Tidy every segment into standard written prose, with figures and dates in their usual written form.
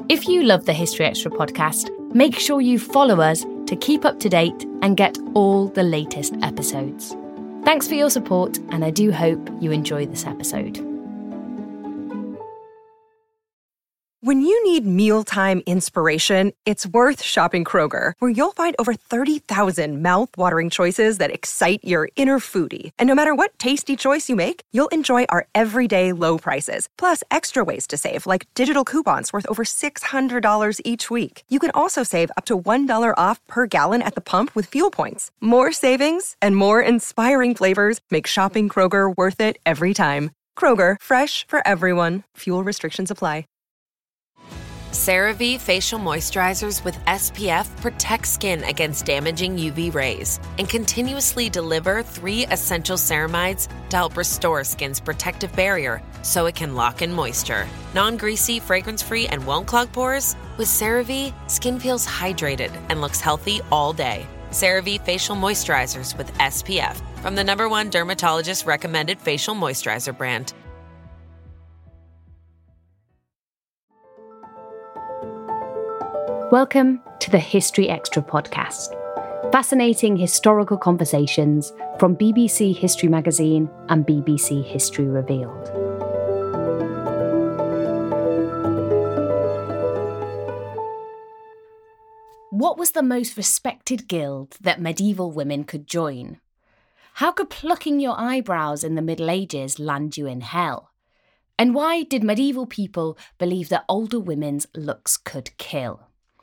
If you love the History Extra podcast, make sure you follow us to keep up to date and get all the latest episodes. Thanks for your support, and I do hope you enjoy this episode. When you need mealtime inspiration, it's worth shopping Kroger, where you'll find over 30,000 mouth-watering choices that excite your inner foodie. And no matter what tasty choice you make, you'll enjoy our everyday low prices, plus extra ways to save, like digital coupons worth over $600 each week. You can also save up to $1 off per gallon at the pump with fuel points. More savings and more inspiring flavors make shopping Kroger worth it every time. Kroger, fresh for everyone. Fuel restrictions apply. CeraVe Facial Moisturizers with SPF protect skin against damaging UV rays and continuously deliver 3 essential ceramides to help restore skin's protective barrier so it can lock in moisture. Non-greasy, fragrance-free, and won't clog pores? With CeraVe, skin feels hydrated and looks healthy all day. CeraVe Facial Moisturizers with SPF from the #1 dermatologist-recommended facial moisturizer brand. Welcome to the History Extra podcast. Fascinating historical conversations from BBC History Magazine and BBC History Revealed. What was the most respected guild that medieval women could join? How could plucking your eyebrows in the Middle Ages land you in hell? And why did medieval people believe that older women's looks could kill?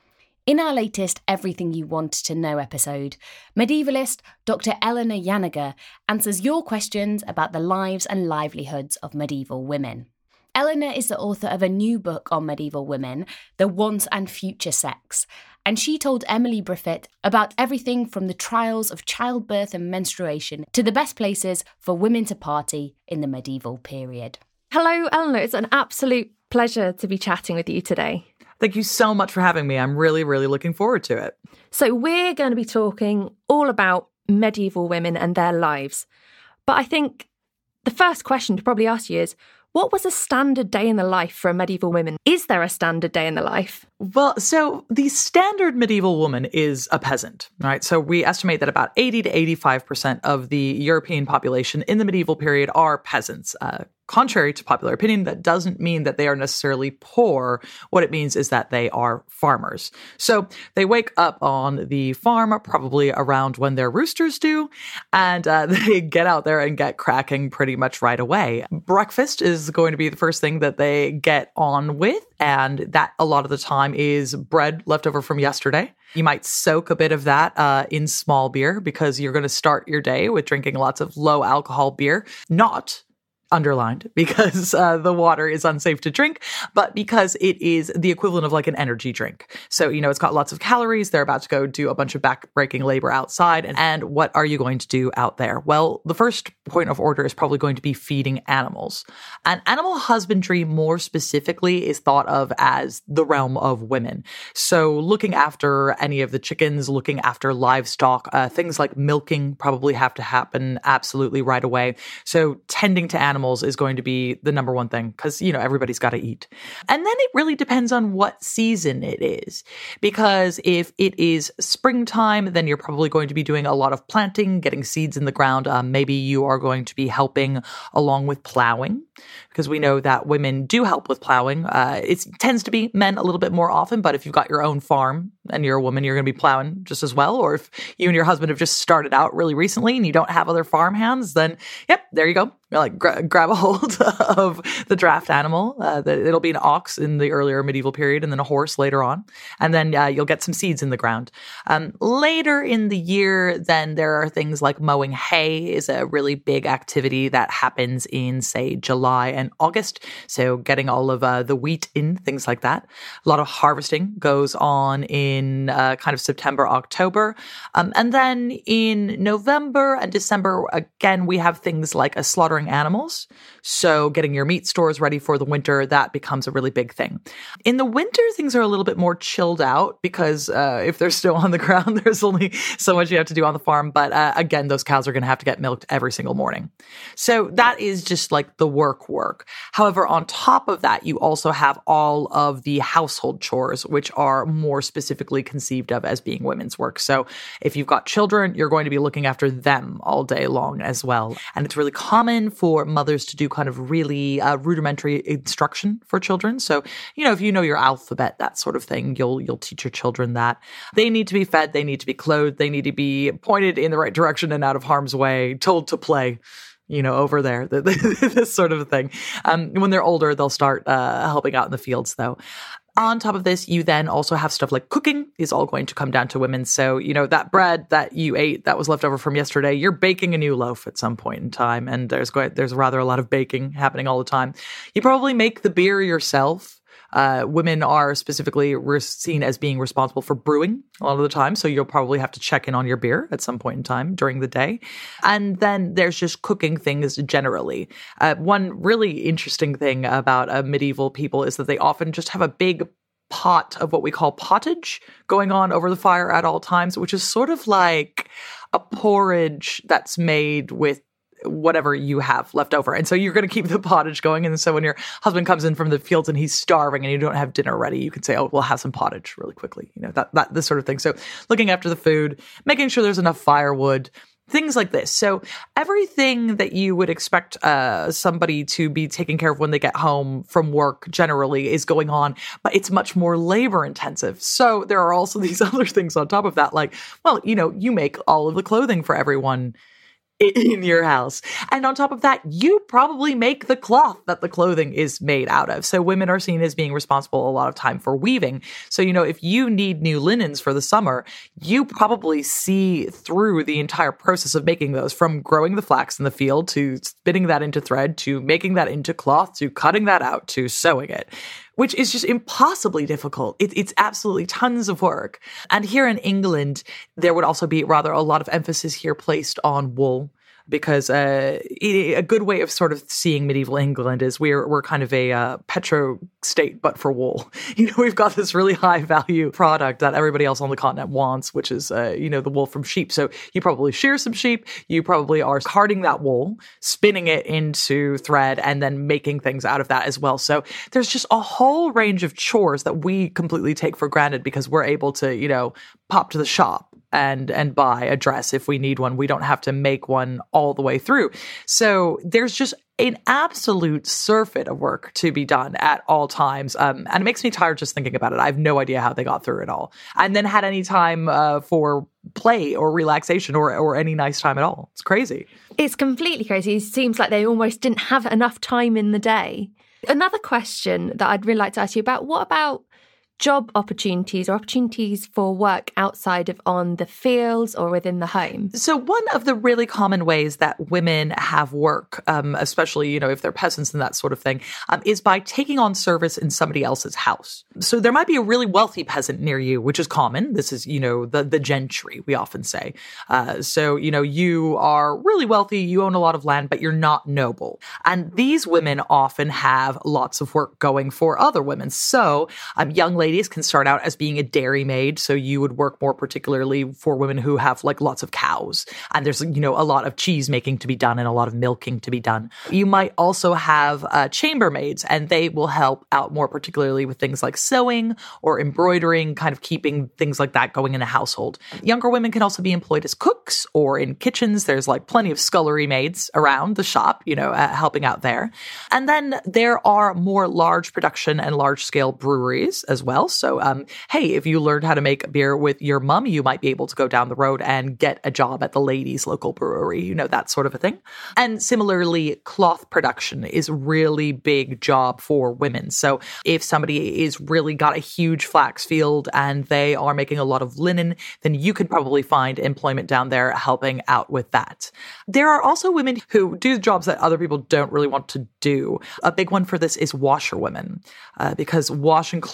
In our latest Everything You Want to Know episode, medievalist Dr. Eleanor Janega answers your questions about the lives and livelihoods of medieval women. Eleanor is the author of a new book on medieval women, The Want and Future Sex, and she told Emily Briffett about everything from the trials of childbirth and menstruation to the best places for women to party in the medieval period. Hello, Eleanor. It's an absolute pleasure to be chatting with you today. Thank you so much for having me. I'm really, really looking forward to it. So we're going to be talking all about medieval women and their lives. But I think the first question to probably ask you is, what was a standard day in the life for a medieval woman? Is there a standard day in the life? Well, so the standard medieval woman is a peasant, right? So we estimate that about 80 to 85% of the European population in the medieval period are peasants. Contrary to popular opinion, that doesn't mean that they are necessarily poor. What it means is that they are farmers. So they wake up on the farm probably around when their roosters do, and they get out there and get cracking pretty much right away. Breakfast is going to be the first thing that they get on with, and that a lot of the time is bread left over from yesterday. You might soak a bit of that in small beer because you're going to start your day with drinking lots of low alcohol beer, not underlined because the water is unsafe to drink, but because it is the equivalent of like an energy drink. So, it's got lots of calories. They're about to go do a bunch of back-breaking labor outside. And what are you going to do out there? Well, the first point of order is probably going to be feeding animals. And animal husbandry, more specifically, is thought of as the realm of women. So looking after any of the chickens, looking after livestock, things like milking probably have to happen absolutely right away. So tending to animals is going to be the number one thing because, everybody's got to eat. And then it really depends on what season it is, because if it is springtime, then you're probably going to be doing a lot of planting, getting seeds in the ground. Maybe you are going to be helping along with plowing, because we know that women do help with plowing. It tends to be men a little bit more often, but if you've got your own farm and you're a woman, you're going to be plowing just as well. Or if you and your husband have just started out really recently and you don't have other farm hands, then yep, there you go. You're like grab a hold of the draft animal. It'll be an ox in the earlier medieval period and then a horse later on. And then you'll get some seeds in the ground. Later in the year, then there are things like mowing hay is a really big activity that happens in, say, July and August. So getting all of the wheat in, things like that. A lot of harvesting goes on in kind of September, October. And then in November and December, again, we have things like a slaughtering animals. So getting your meat stores ready for the winter, that becomes a really big thing. In the winter, things are a little bit more chilled out because if they're still on the ground, there's only so much you have to do on the farm. But again, those cows are going to have to get milked every single morning. So that is just like the work work. However, on top of that, you also have all of the household chores, which are more specifically conceived of as being women's work. So if you've got children, you're going to be looking after them all day long as well. And it's really common for mothers to do kind of really rudimentary instruction for children. So, if you know your alphabet, that sort of thing, you'll teach your children that. They need to be fed, they need to be clothed, they need to be pointed in the right direction and out of harm's way, told to play, over there, this sort of thing. When they're older, they'll start helping out in the fields, though. On top of this, you then also have stuff like cooking is all going to come down to women. So, that bread that you ate that was left over from yesterday, you're baking a new loaf at some point in time. And there's rather a lot of baking happening all the time. You probably make the beer yourself. Women are specifically seen as being responsible for brewing a lot of the time. So you'll probably have to check in on your beer at some point in time during the day. And then there's just cooking things generally. One really interesting thing about medieval people is that they often just have a big pot of what we call pottage going on over the fire at all times, which is sort of like a porridge that's made with whatever you have left over. And so you're going to keep the pottage going. And so when your husband comes in from the fields and he's starving and you don't have dinner ready, you can say, oh, we'll have some pottage really quickly. This sort of thing. So looking after the food, making sure there's enough firewood, things like this. So everything that you would expect somebody to be taking care of when they get home from work generally is going on, but it's much more labor intensive. So there are also these other things on top of that, like, well, you make all of the clothing for everyone in your house. And on top of that, you probably make the cloth that the clothing is made out of. So women are seen as being responsible a lot of time for weaving. So, if you need new linens for the summer, you probably see through the entire process of making those, from growing the flax in the field to spinning that into thread, to making that into cloth, to cutting that out, to sewing it, which is just impossibly difficult. It's absolutely tons of work. And here in England, there would also be rather a lot of emphasis here placed on wool, because a good way of sort of seeing medieval England is we're kind of a petro state, but for wool. We've got this really high value product that everybody else on the continent wants, which is, the wool from sheep. So you probably shear some sheep, you probably are carding that wool, spinning it into thread, and then making things out of that as well. So there's just a whole range of chores that we completely take for granted because we're able to, pop to the shop and buy a dress if we need one. We don't have to make one all the way through. So there's just an absolute surfeit of work to be done at all times. And it makes me tired just thinking about it. I have no idea how they got through it all and then had any time for play or relaxation or any nice time at all. It's crazy. It's completely crazy. It seems like they almost didn't have enough time in the day. Another question that I'd really like to ask you about, what about job opportunities or opportunities for work outside of on the fields or within the home? So one of the really common ways that women have work, especially, if they're peasants and that sort of thing, is by taking on service in somebody else's house. So there might be a really wealthy peasant near you, which is common. This is, the gentry, we often say. So, you are really wealthy, you own a lot of land, but you're not noble. And these women often have lots of work going for other women. So young ladies can start out as being a dairymaid. So you would work more particularly for women who have like lots of cows. And there's, a lot of cheese making to be done and a lot of milking to be done. You might also have chambermaids, and they will help out more particularly with things like sewing or embroidering, kind of keeping things like that going in a household. Younger women can also be employed as cooks or in kitchens. There's like plenty of scullery maids around the shop, helping out there. And then there are more large production and large scale breweries as well. So, hey, if you learned how to make beer with your mum, you might be able to go down the road and get a job at the ladies' local brewery, that sort of a thing. And similarly, cloth production is a really big job for women. So if somebody is really got a huge flax field and they are making a lot of linen, then you could probably find employment down there helping out with that. There are also women who do jobs that other people don't really want to do. A big one for this is washerwomen, because washing clothes is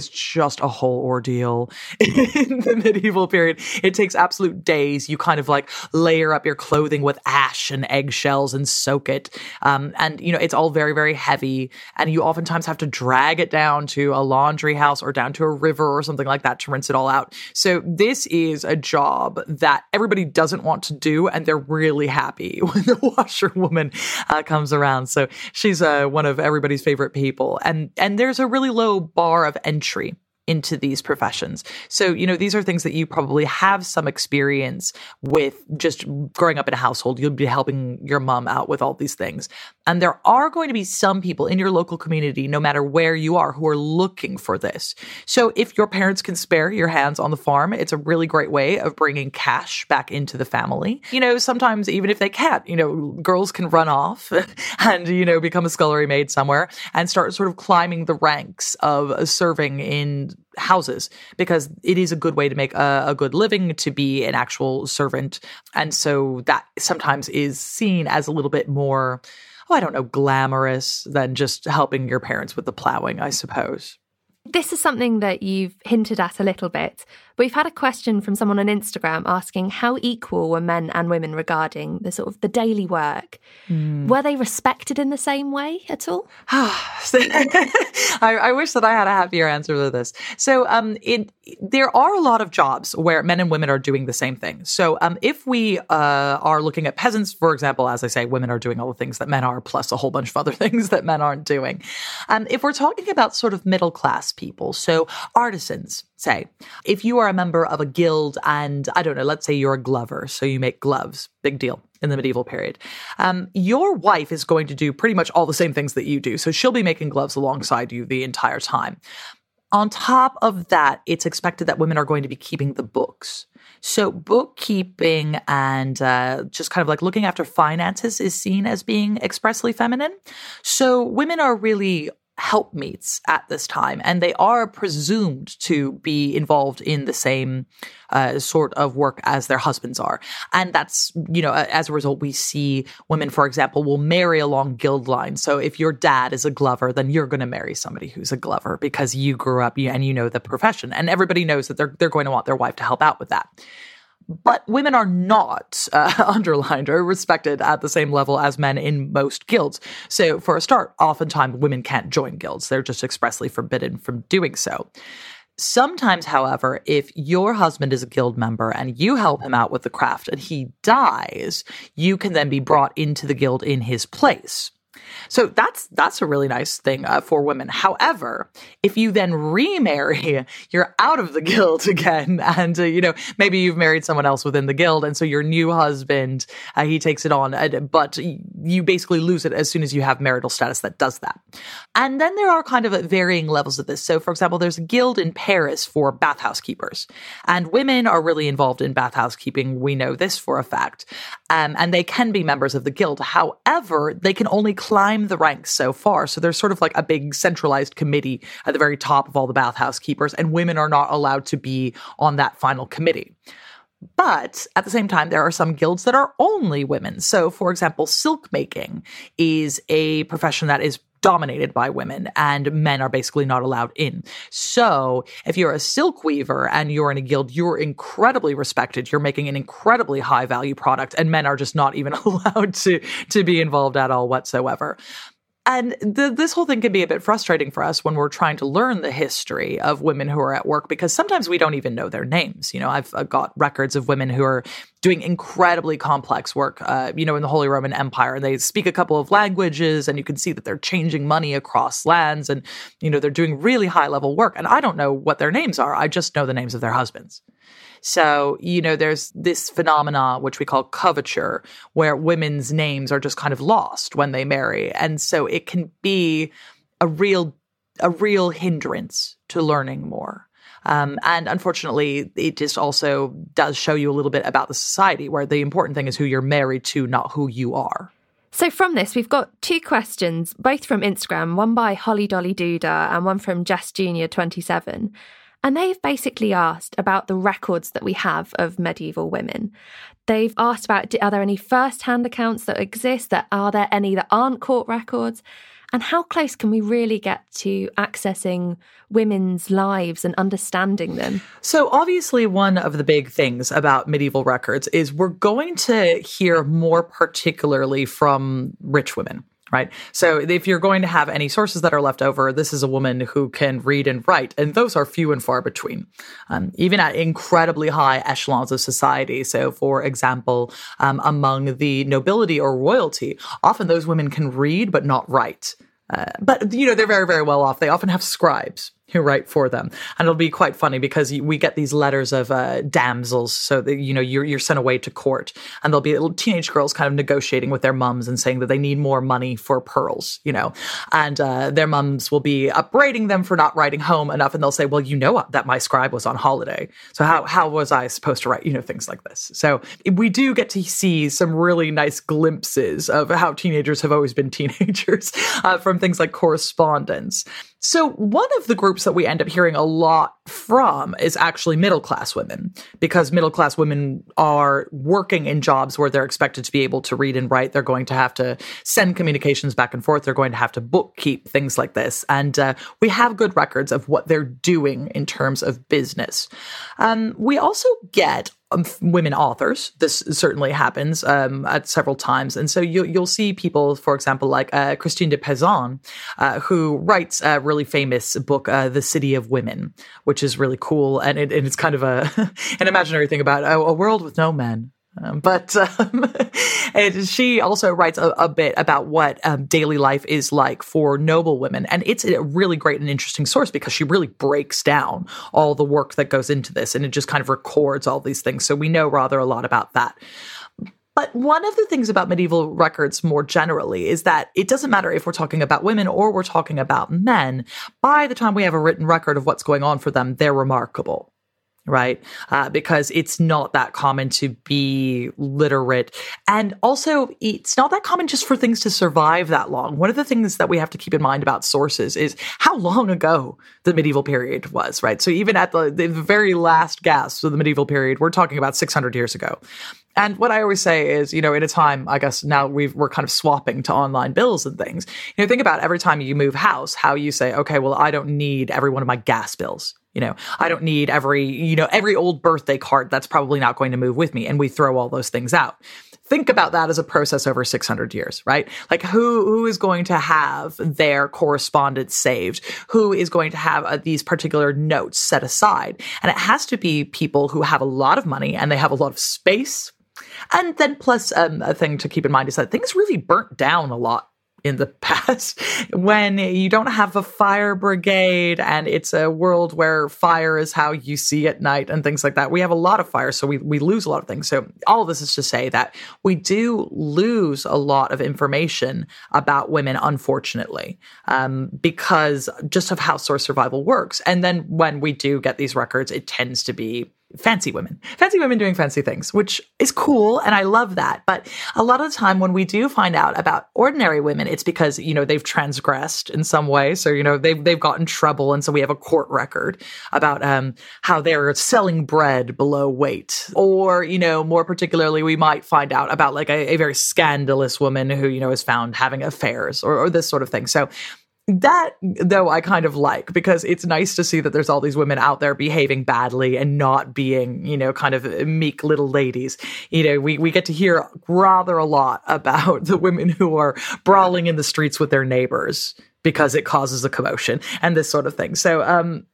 is just a whole ordeal in the medieval period. It takes absolute days. You kind of like layer up your clothing with ash and eggshells and soak it. And, you know, it's all very, very heavy. And you oftentimes have to drag it down to a laundry house or down to a river or something like that to rinse it all out. So this is a job that everybody doesn't want to do, and they're really happy when the washerwoman comes around. So she's one of everybody's favorite people. And there's a really low bar of entry into these professions. So, you know, these are things that you probably have some experience with just growing up in a household. You'll be helping your mom out with all these things. And there are going to be some people in your local community, no matter where you are, who are looking for this. So if your parents can spare your hands on the farm, it's a really great way of bringing cash back into the family. You know, sometimes even if they can't, you know, girls can run off and, you know, become a scullery maid somewhere and start sort of climbing the ranks of serving in houses, because it is a good way to make a good living, to be an actual servant. And so that sometimes is seen as a little bit more, glamorous than just helping your parents with the plowing, I suppose. This is something that you've hinted at a little bit. We've had a question from someone on Instagram asking how equal were men and women regarding the sort of the daily work. Were they respected in the same way at all? I wish that I had a happier answer to this. So there are a lot of jobs where men and women are doing the same thing. So if we are looking at peasants, for example, as I say, women are doing all the things that men are, plus a whole bunch of other things that men aren't doing. If we're talking about sort of middle class people, so artisans, say, if you are a member of a guild and, I don't know, let's say you're a glover, so you make gloves, big deal in the medieval period. Your wife is going to do pretty much all the same things that you do. So she'll be making gloves alongside you the entire time. On top of that, it's expected that women are going to be keeping the books. So bookkeeping and just kind of like looking after finances is seen as being expressly feminine. So women are really helpmeets at this time, and they are presumed to be involved in the same sort of work as their husbands are. And that's, you know, as a result, we see women, for example, will marry along guild lines. So if your dad is a glover, then you're going to marry somebody who's a glover because you grew up and you know the profession, and everybody knows that they're going to want their wife to help out with that. But women are not underlined or respected at the same level as men in most guilds. So for a start, oftentimes women can't join guilds. They're just expressly forbidden from doing so. Sometimes, however, if your husband is a guild member and you help him out with the craft and he dies, you can then be brought into the guild in his place. So that's a really nice thing for women. However, if you then remarry, you're out of the guild again. And, maybe you've married someone else within the guild. And so your new husband, he takes it on. But you basically lose it as soon as you have marital status that does that. And then there are kind of varying levels of this. So, for example, there's a guild in Paris for bathhouse keepers. And women are really involved in bathhouse keeping. We know this for a fact. And they can be members of the guild. However, they can only climb the ranks so far. So there's sort of like a big centralized committee at the very top of all the bathhouse keepers, and women are not allowed to be on that final committee. But at the same time, there are some guilds that are only women. So, for example, silk making is a profession that is dominated by women, and men are basically not allowed in. So if you're a silk weaver and you're in a guild, you're incredibly respected. You're making an incredibly high value product, and men are just not even allowed to be involved at all whatsoever. And this whole thing can be a bit frustrating for us when we're trying to learn the history of women who are at work, because sometimes we don't even know their names. I've got records of women who are doing incredibly complex work, in the Holy Roman Empire. They speak a couple of languages, and you can see that they're changing money across lands, and, they're doing really high level work. And I don't know what their names are. I just know the names of their husbands. So, there's this phenomena, which we call coverture, where women's names are just kind of lost when they marry. And so it can be a real hindrance to learning more. And unfortunately, it just also does show you a little bit about the society, where the important thing is who you're married to, not who you are. So from this, we've got two questions, both from Instagram, one by Holly Dolly Duda and one from Jess Jr. 27. And they've basically asked about the records that we have of medieval women. They've asked about, are there any first-hand accounts that exist? Are there any that aren't court records? And how close can we really get to accessing women's lives and understanding them? So obviously one of the big things about medieval records is we're going to hear more particularly from rich women. Right. So if you're going to have any sources that are left over, this is a woman who can read and write, and those are few and far between, even at incredibly high echelons of society. So, for example, among the nobility or royalty, often those women can read but not write. But, they're very, very well off. They often have scribes who write for them. And it'll be quite funny because we get these letters of damsels. So that, you're sent away to court, and there'll be little teenage girls kind of negotiating with their mums and saying that they need more money for pearls, and their mums will be upbraiding them for not writing home enough. And they'll say, well, that my scribe was on holiday. So how was I supposed to write, things like this. So we do get to see some really nice glimpses of how teenagers have always been teenagers from things like correspondence. So one of the groups that we end up hearing a lot from is actually middle-class women, because middle-class women are working in jobs where they're expected to be able to read and write. They're going to have to send communications back and forth. They're going to have to bookkeep, things like this. And we have good records of what they're doing in terms of business. We also get women authors. This certainly happens at several times. And so you'll see people, for example, like Christine de Pizan, who writes a really famous book, The City of Women, which is really cool. And it's kind of an imaginary thing about a world with no men. But she also writes a bit about what daily life is like for noble women. And it's a really great and interesting source because she really breaks down all the work that goes into this, and it just kind of records all these things. So we know rather a lot about that. But one of the things about medieval records more generally is that it doesn't matter if we're talking about women or we're talking about men. By the time we have a written record of what's going on for them, they're remarkable. Right? Because it's not that common to be literate. And also, it's not that common just for things to survive that long. One of the things that we have to keep in mind about sources is how long ago the medieval period was, right? So even at the very last gasp of the medieval period, we're talking about 600 years ago. And what I always say is, in a time, I guess now we're kind of swapping to online bills and things. Think about every time you move house, how you say, okay, well, I don't need every one of my gas bills. I don't need every old birthday card. That's probably not going to move with me. And we throw all those things out. Think about that as a process over 600 years, right? Like who is going to have their correspondence saved? Who is going to have these particular notes set aside? And it has to be people who have a lot of money and they have a lot of space. And then plus a thing to keep in mind is that things really burnt down a lot in the past when you don't have a fire brigade and it's a world where fire is how you see at night and things like that. We have a lot of fire, so we lose a lot of things. So all of this is to say that we do lose a lot of information about women, unfortunately, because just of how source survival works. And then when we do get these records, it tends to be fancy women doing fancy things, which is cool. And I love that. But a lot of the time when we do find out about ordinary women, it's because, they've transgressed in some way. So, they've gotten trouble. And so we have a court record about how they're selling bread below weight. Or, more particularly, we might find out about like a very scandalous woman who, is found having affairs or this sort of thing. So that, though, I kind of like, because it's nice to see that there's all these women out there behaving badly and not being, kind of meek little ladies. We get to hear rather a lot about the women who are brawling in the streets with their neighbors because it causes a commotion and this sort of thing. So,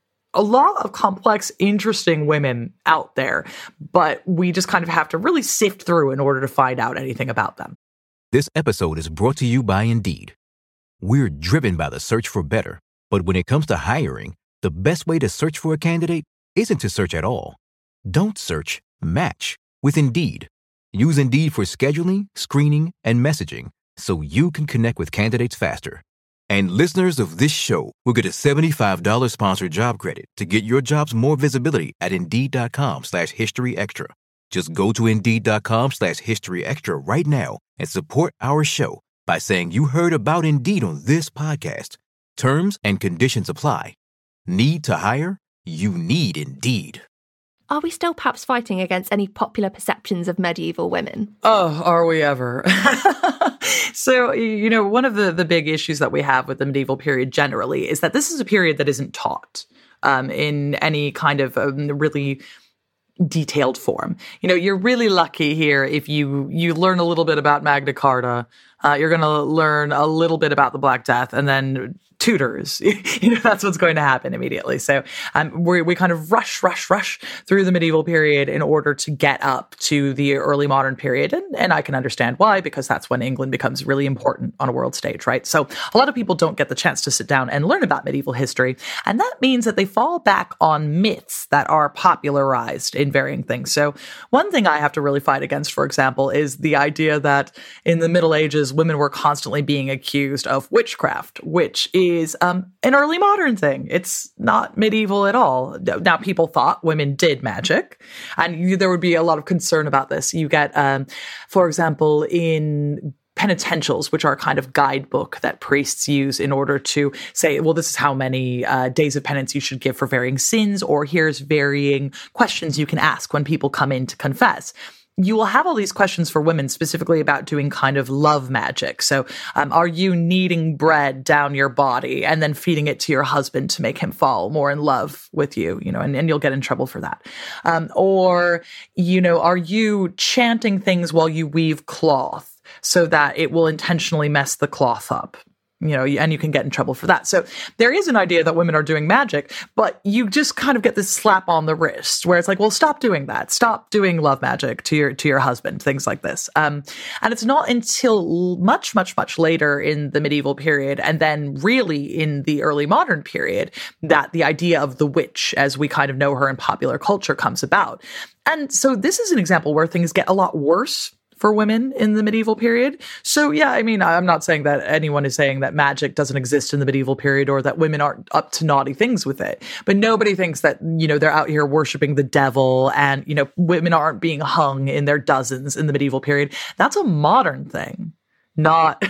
a lot of complex, interesting women out there, but we just kind of have to really sift through in order to find out anything about them. This episode is brought to you by Indeed. We're driven by the search for better, but when it comes to hiring, the best way to search for a candidate isn't to search at all. Don't search, match with Indeed. Use Indeed for scheduling, screening, and messaging so you can connect with candidates faster. And listeners of this show will get a $75 sponsored job credit to get your jobs more visibility at Indeed.com/HistoryExtra. Just go to Indeed.com/HistoryExtra right now and support our show by saying you heard about Indeed on this podcast. Terms and conditions apply. Need to hire? You need Indeed. are we still perhaps fighting against any popular perceptions of medieval women? Oh, are we ever? So, one of the big issues that we have with the medieval period generally is that this is a period that isn't taught in any kind of really detailed form. You're really lucky here if you learn a little bit about Magna Carta. You're going to learn a little bit about the Black Death, and then Tudors. That's what's going to happen immediately. So we kind of rush through the medieval period in order to get up to the early modern period. And I can understand why, because that's when England becomes really important on a world stage, right? So a lot of people don't get the chance to sit down and learn about medieval history. And that means that they fall back on myths that are popularized in varying things. So one thing I have to really fight against, for example, is the idea that in the Middle Ages, women were constantly being accused of witchcraft, which is an early modern thing. It's not medieval at all. Now, people thought women did magic, and there would be a lot of concern about this. You get, for example, in penitentials, which are a kind of guidebook that priests use in order to say, well, this is how many days of penance you should give for varying sins, or here's varying questions you can ask when people come in to confess. You will have all these questions for women specifically about doing kind of love magic. So are you kneading bread down your body and then feeding it to your husband to make him fall more in love with you, and you'll get in trouble for that. Or are you chanting things while you weave cloth so that it will intentionally mess the cloth up? And you can get in trouble for that. So there is an idea that women are doing magic, but you just kind of get this slap on the wrist where it's like, well, stop doing that. Stop doing love magic to your husband, things like this. And it's not until much, much, much later in the medieval period, and then really in the early modern period, that the idea of the witch, as we kind of know her in popular culture, comes about. And so this is an example where things get a lot worse for women in the medieval period. So yeah, I mean, I'm not saying that anyone is saying that magic doesn't exist in the medieval period or that women aren't up to naughty things with it. But nobody thinks that, they're out here worshiping the devil and, women aren't being hung in their dozens in the medieval period. That's a modern thing. Not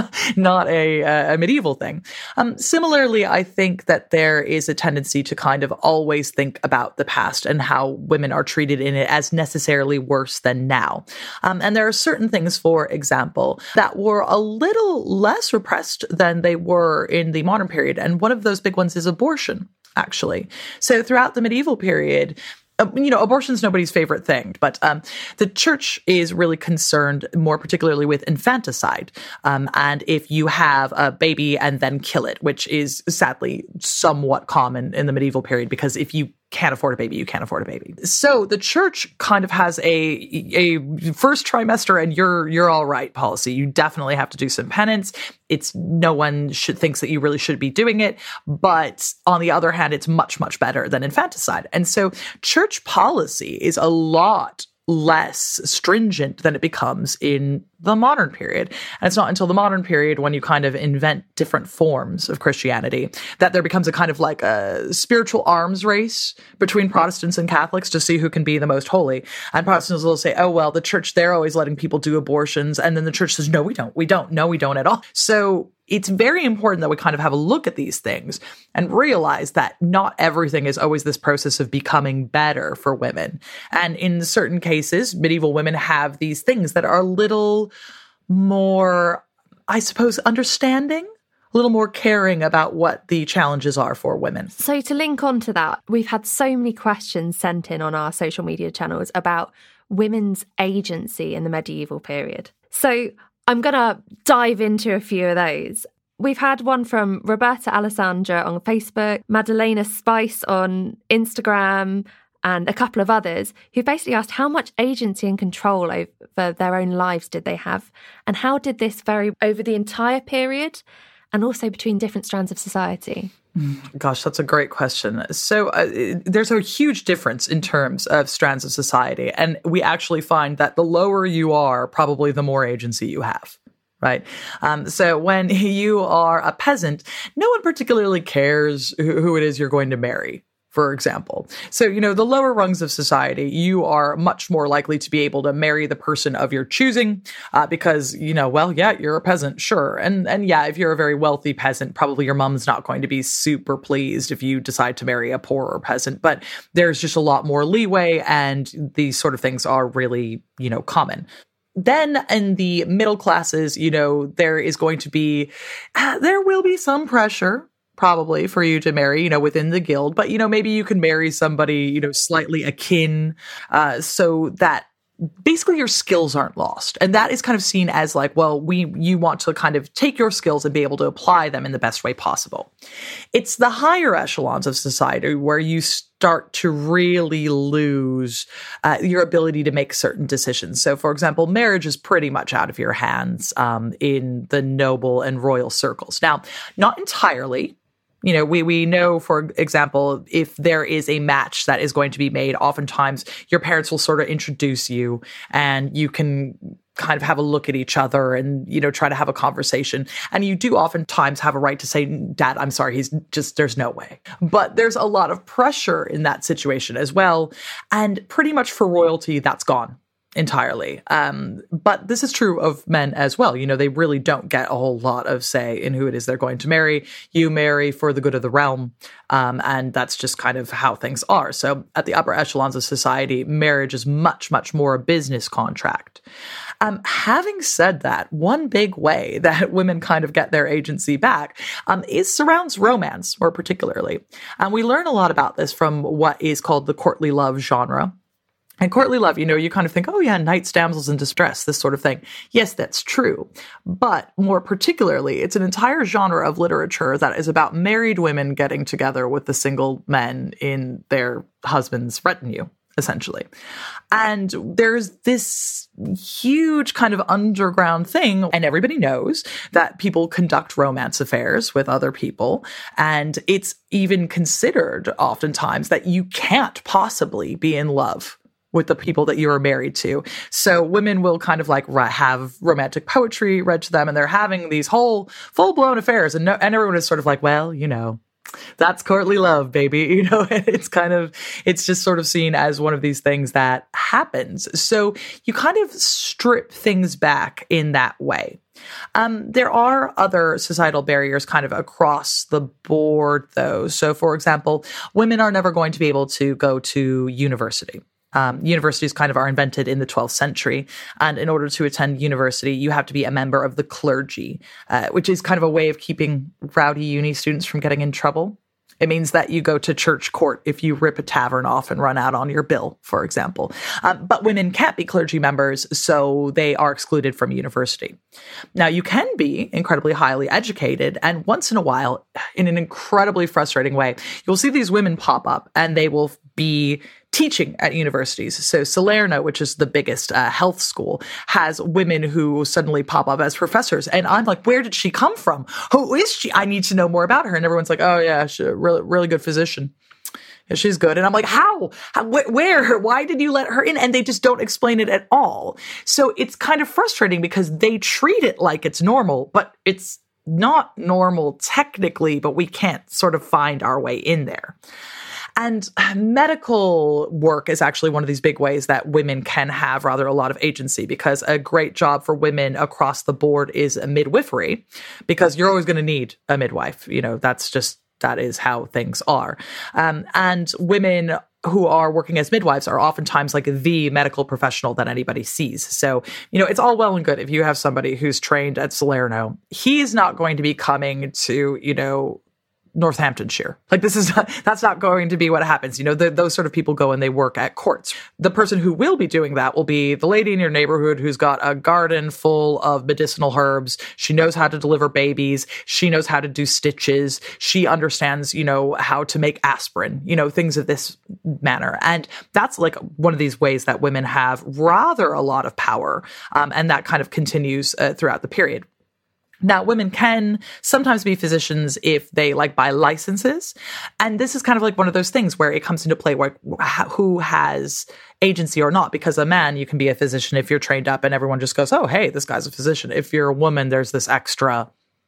a medieval thing. Similarly, I think that there is a tendency to kind of always think about the past and how women are treated in it as necessarily worse than now. And there are certain things, for example, that were a little less repressed than they were in the modern period. And one of those big ones is abortion, actually. So throughout the medieval period, abortion's nobody's favorite thing, but the church is really concerned more particularly with infanticide. And if you have a baby and then kill it, which is sadly somewhat common in the medieval period, because if you can't afford a baby, you can't afford a baby. So the church kind of has a first trimester and you're all right policy. You definitely have to do some penance. It's no one thinks that you really should be doing it. But on the other hand, it's much, much better than infanticide. And so church policy is a lot less stringent than it becomes in the modern period. And it's not until the modern period, when you kind of invent different forms of Christianity, that there becomes a kind of like a spiritual arms race between Protestants and Catholics to see who can be the most holy. And Protestants will say, oh, well, the church, they're always letting people do abortions. And then the church says, no, we don't. No, we don't at all. So it's very important that we kind of have a look at these things and realize that not everything is always this process of becoming better for women. And in certain cases, medieval women have these things that are a little more, I suppose, understanding, a little more caring about what the challenges are for women. So to link on to that, we've had so many questions sent in on our social media channels about women's agency in the medieval period. So I'm going to dive into a few of those. We've had one from Roberta Alessandra on Facebook, Madalena Spice on Instagram, and a couple of others who basically asked how much agency and control over their own lives did they have, and how did this vary over the entire period and also between different strands of society? Gosh, that's a great question. So there's a huge difference in terms of strands of society. And we actually find that the lower you are, probably the more agency you have. Right. So when you are a peasant, no one particularly cares who it is you're going to marry. for example. So, the lower rungs of society, you are much more likely to be able to marry the person of your choosing because, you're a peasant, sure. And yeah, if you're a very wealthy peasant, probably your mom's not going to be super pleased if you decide to marry a poorer peasant. But there's just a lot more leeway, and these sort of things are really, common. Then in the middle classes, there is going to be, there will be some pressure probably for you to marry, within the guild, but, maybe you can marry somebody, slightly akin, so that basically your skills aren't lost. And that is kind of seen as like, well, you want to kind of take your skills and be able to apply them in the best way possible. It's the higher echelons of society where you start to really lose your ability to make certain decisions. So, for example, marriage is pretty much out of your hands in the noble and royal circles. Now, not entirely. We know, for example, if there is a match that is going to be made, oftentimes your parents will sort of introduce you and you can kind of have a look at each other and, try to have a conversation. And you do oftentimes have a right to say, Dad, I'm sorry, there's no way. But there's a lot of pressure in that situation as well. And pretty much for royalty, that's gone entirely. But this is true of men as well. They really don't get a whole lot of say in who it is they're going to marry. You marry for the good of the realm. And that's just kind of how things are. So at the upper echelons of society, marriage is much, much more a business contract. Having said that, one big way that women kind of get their agency back surrounds romance, more particularly. And we learn a lot about this from what is called the courtly love genre. And courtly love, you kind of think, oh yeah, knights, damsels in distress, this sort of thing. Yes, that's true. But more particularly, it's an entire genre of literature that is about married women getting together with the single men in their husband's retinue, essentially. And there's this huge kind of underground thing, and everybody knows that people conduct romance affairs with other people. And it's even considered oftentimes that you can't possibly be in love with the people that you are married to. So women will kind of like have romantic poetry read to them, and they're having these whole full-blown affairs. And everyone is sort of like, well, that's courtly love, baby. It's just sort of seen as one of these things that happens. So you kind of strip things back in that way. There are other societal barriers kind of across the board, though. So, for example, women are never going to be able to go to university. Universities kind of are invented in the 12th century. And in order to attend university, you have to be a member of the clergy, which is kind of a way of keeping rowdy uni students from getting in trouble. It means that you go to church court if you rip a tavern off and run out on your bill, for example. But women can't be clergy members, so they are excluded from university. Now, you can be incredibly highly educated, and once in a while, in an incredibly frustrating way, you'll see these women pop up, and they will be teaching at universities. So Salerno, which is the biggest health school, has women who suddenly pop up as professors. And I'm like, where did she come from? Who is she? I need to know more about her. And everyone's like, oh yeah, she's a really, really good physician. Yeah, she's good. And I'm like, how? Where? Why did you let her in? And they just don't explain it at all. So it's kind of frustrating because they treat it like it's normal, but it's not normal technically, but we can't sort of find our way in there. And medical work is actually one of these big ways that women can have rather a lot of agency, because a great job for women across the board is a midwifery, because you're always going to need a midwife. That is how things are. And women who are working as midwives are oftentimes like the medical professional that anybody sees. So, it's all well and good if you have somebody who's trained at Salerno. He's not going to be coming to, Northamptonshire. That's not going to be what happens. Those sort of people go and they work at courts. The person who will be doing that will be the lady in your neighborhood who's got a garden full of medicinal herbs. She knows how to deliver babies. She knows how to do stitches. She understands, how to make aspirin, things of this manner. And that's like one of these ways that women have rather a lot of power. And that kind of continues throughout the period. Now, women can sometimes be physicians if they buy licenses. And this is kind of like one of those things where it comes into play where who has agency or not. Because a man, you can be a physician if you're trained up and everyone just goes, oh, hey, this guy's a physician. If you're a woman, there's this extra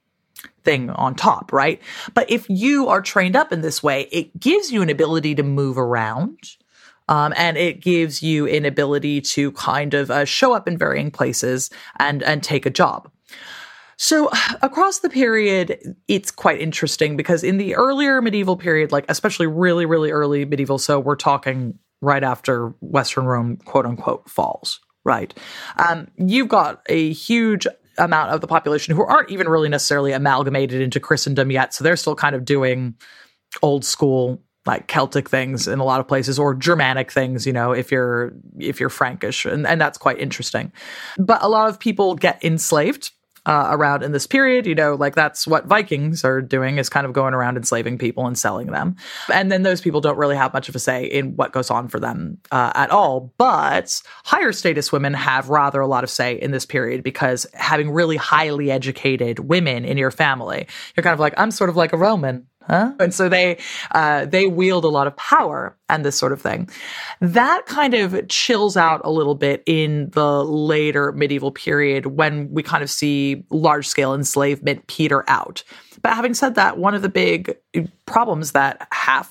thing on top, right? But if you are trained up in this way, it gives you an ability to move around. And it gives you an ability to kind of show up in varying places and take a job. So across the period, it's quite interesting because in the earlier medieval period, like especially really, really early medieval, so we're talking right after Western Rome, quote unquote, falls, right? You've got a huge amount of the population who aren't even really necessarily amalgamated into Christendom yet. So they're still kind of doing old school like Celtic things in a lot of places, or Germanic things, you know, if you're Frankish, and that's quite interesting. But a lot of people get enslaved around in this period, you know, like that's what Vikings are doing, is kind of going around enslaving people and selling them. And then those people don't really have much of a say in what goes on for them at all. But higher status women have rather a lot of say in this period, because having really highly educated women in your family, you're kind of like, I'm sort of like a Roman. Huh? And so they wield a lot of power and this sort of thing. That kind of chills out a little bit in the later medieval period when we kind of see large-scale enslavement peter out. But having said that, one of the big problems that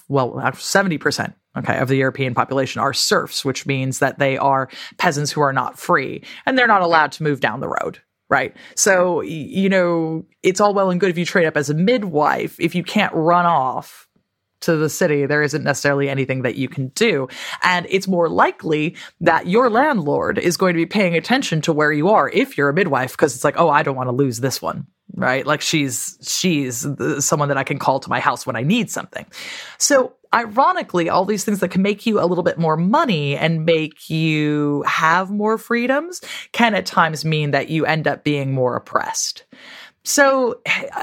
70%, of the European population are serfs, which means that they are peasants who are not free, and they're not allowed to move down the road. Right. So, you know, it's all well and good if you trade up as a midwife. If you can't run off to the city, there isn't necessarily anything that you can do. And it's more likely that your landlord is going to be paying attention to where you are if you're a midwife, because it's like, oh, I don't want to lose this one. Right. Like she's someone that I can call to my house when I need something. So ironically, all these things that can make you a little bit more money and make you have more freedoms can at times mean that you end up being more oppressed. So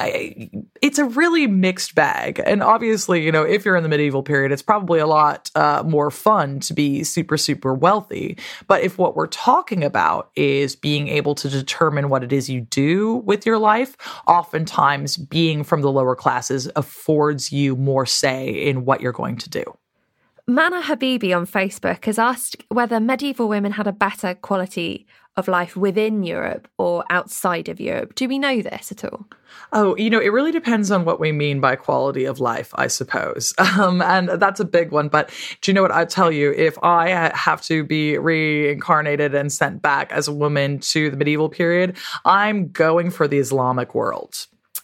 it's a really mixed bag. And obviously, you know, if you're in the medieval period, it's probably a lot more fun to be super, super wealthy. But if what we're talking about is being able to determine what it is you do with your life, oftentimes being from the lower classes affords you more say in what you're going to do. Mana Habibi on Facebook has asked whether medieval women had a better quality of life within Europe or outside of Europe. Do we know this at all? Oh, you know, it really depends on what we mean by quality of life, I suppose. And that's a big one. But do you know what? I tell you, if I have to be reincarnated and sent back as a woman to the medieval period, I'm going for the Islamic world.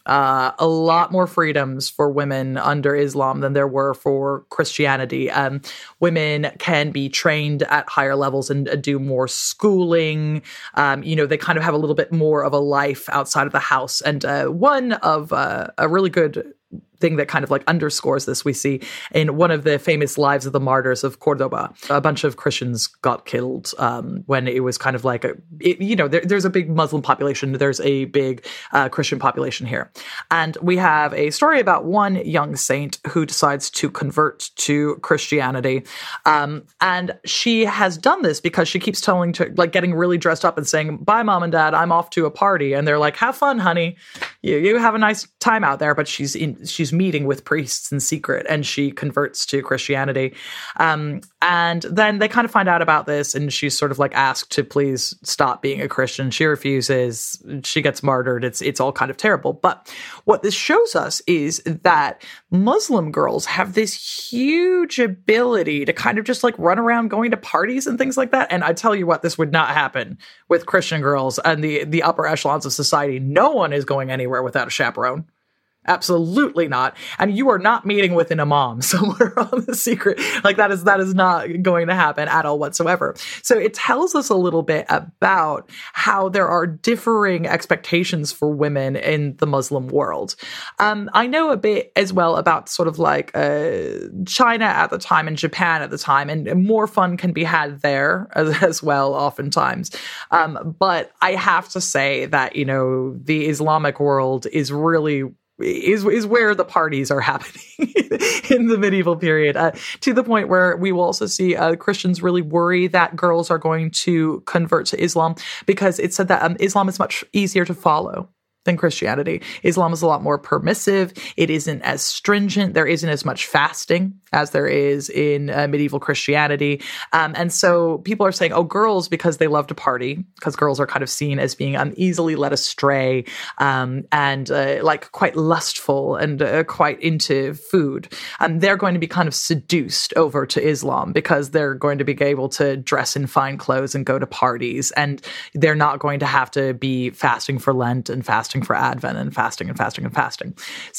A lot more freedoms for women under Islam than there were for Christianity. Women can be trained at higher levels and do more schooling. You know, they kind of have a little bit more of a life outside of the house. And one of a really good thing that kind of like underscores this we see in one of the famous Lives of the Martyrs of Cordoba. A bunch of Christians got killed when it was kind of like there's a big Muslim population, there's a big Christian population here, and we have a story about one young saint who decides to convert to Christianity, and she has done this because she keeps getting really dressed up and saying, "Bye, mom and dad, I'm off to a party," and they're like, "Have fun, honey, you have a nice time out there," but she's meeting with priests in secret, and she converts to Christianity. And then they kind of find out about this, and she's sort of like asked to please stop being a Christian. She refuses. She gets martyred. It's all kind of terrible. But what this shows us is that Muslim girls have this huge ability to kind of just like run around going to parties and things like that. And I tell you what, this would not happen with Christian girls and the upper echelons of society. No one is going anywhere without a chaperone. Absolutely not. And you are not meeting with an imam somewhere on the secret. Like that is not going to happen at all whatsoever. So it tells us a little bit about how there are differing expectations for women in the Muslim world. I know a bit as well about sort of like China at the time and Japan at the time, and more fun can be had there as well oftentimes. But I have to say that, you know, the Islamic world is really is where the parties are happening in the medieval period, to the point where we will also see Christians really worry that girls are going to convert to Islam, because it's said that Islam is much easier to follow than Christianity. Islam is a lot more permissive. It isn't as stringent. There isn't as much fasting as there is in medieval Christianity. And so people are saying, oh, girls, because they love to party, because girls are kind of seen as being easily led astray and like quite lustful and quite into food. They're going to be kind of seduced over to Islam because they're going to be able to dress in fine clothes and go to parties. And they're not going to have to be fasting for Lent and fasting for Advent and fasting and fasting and fasting.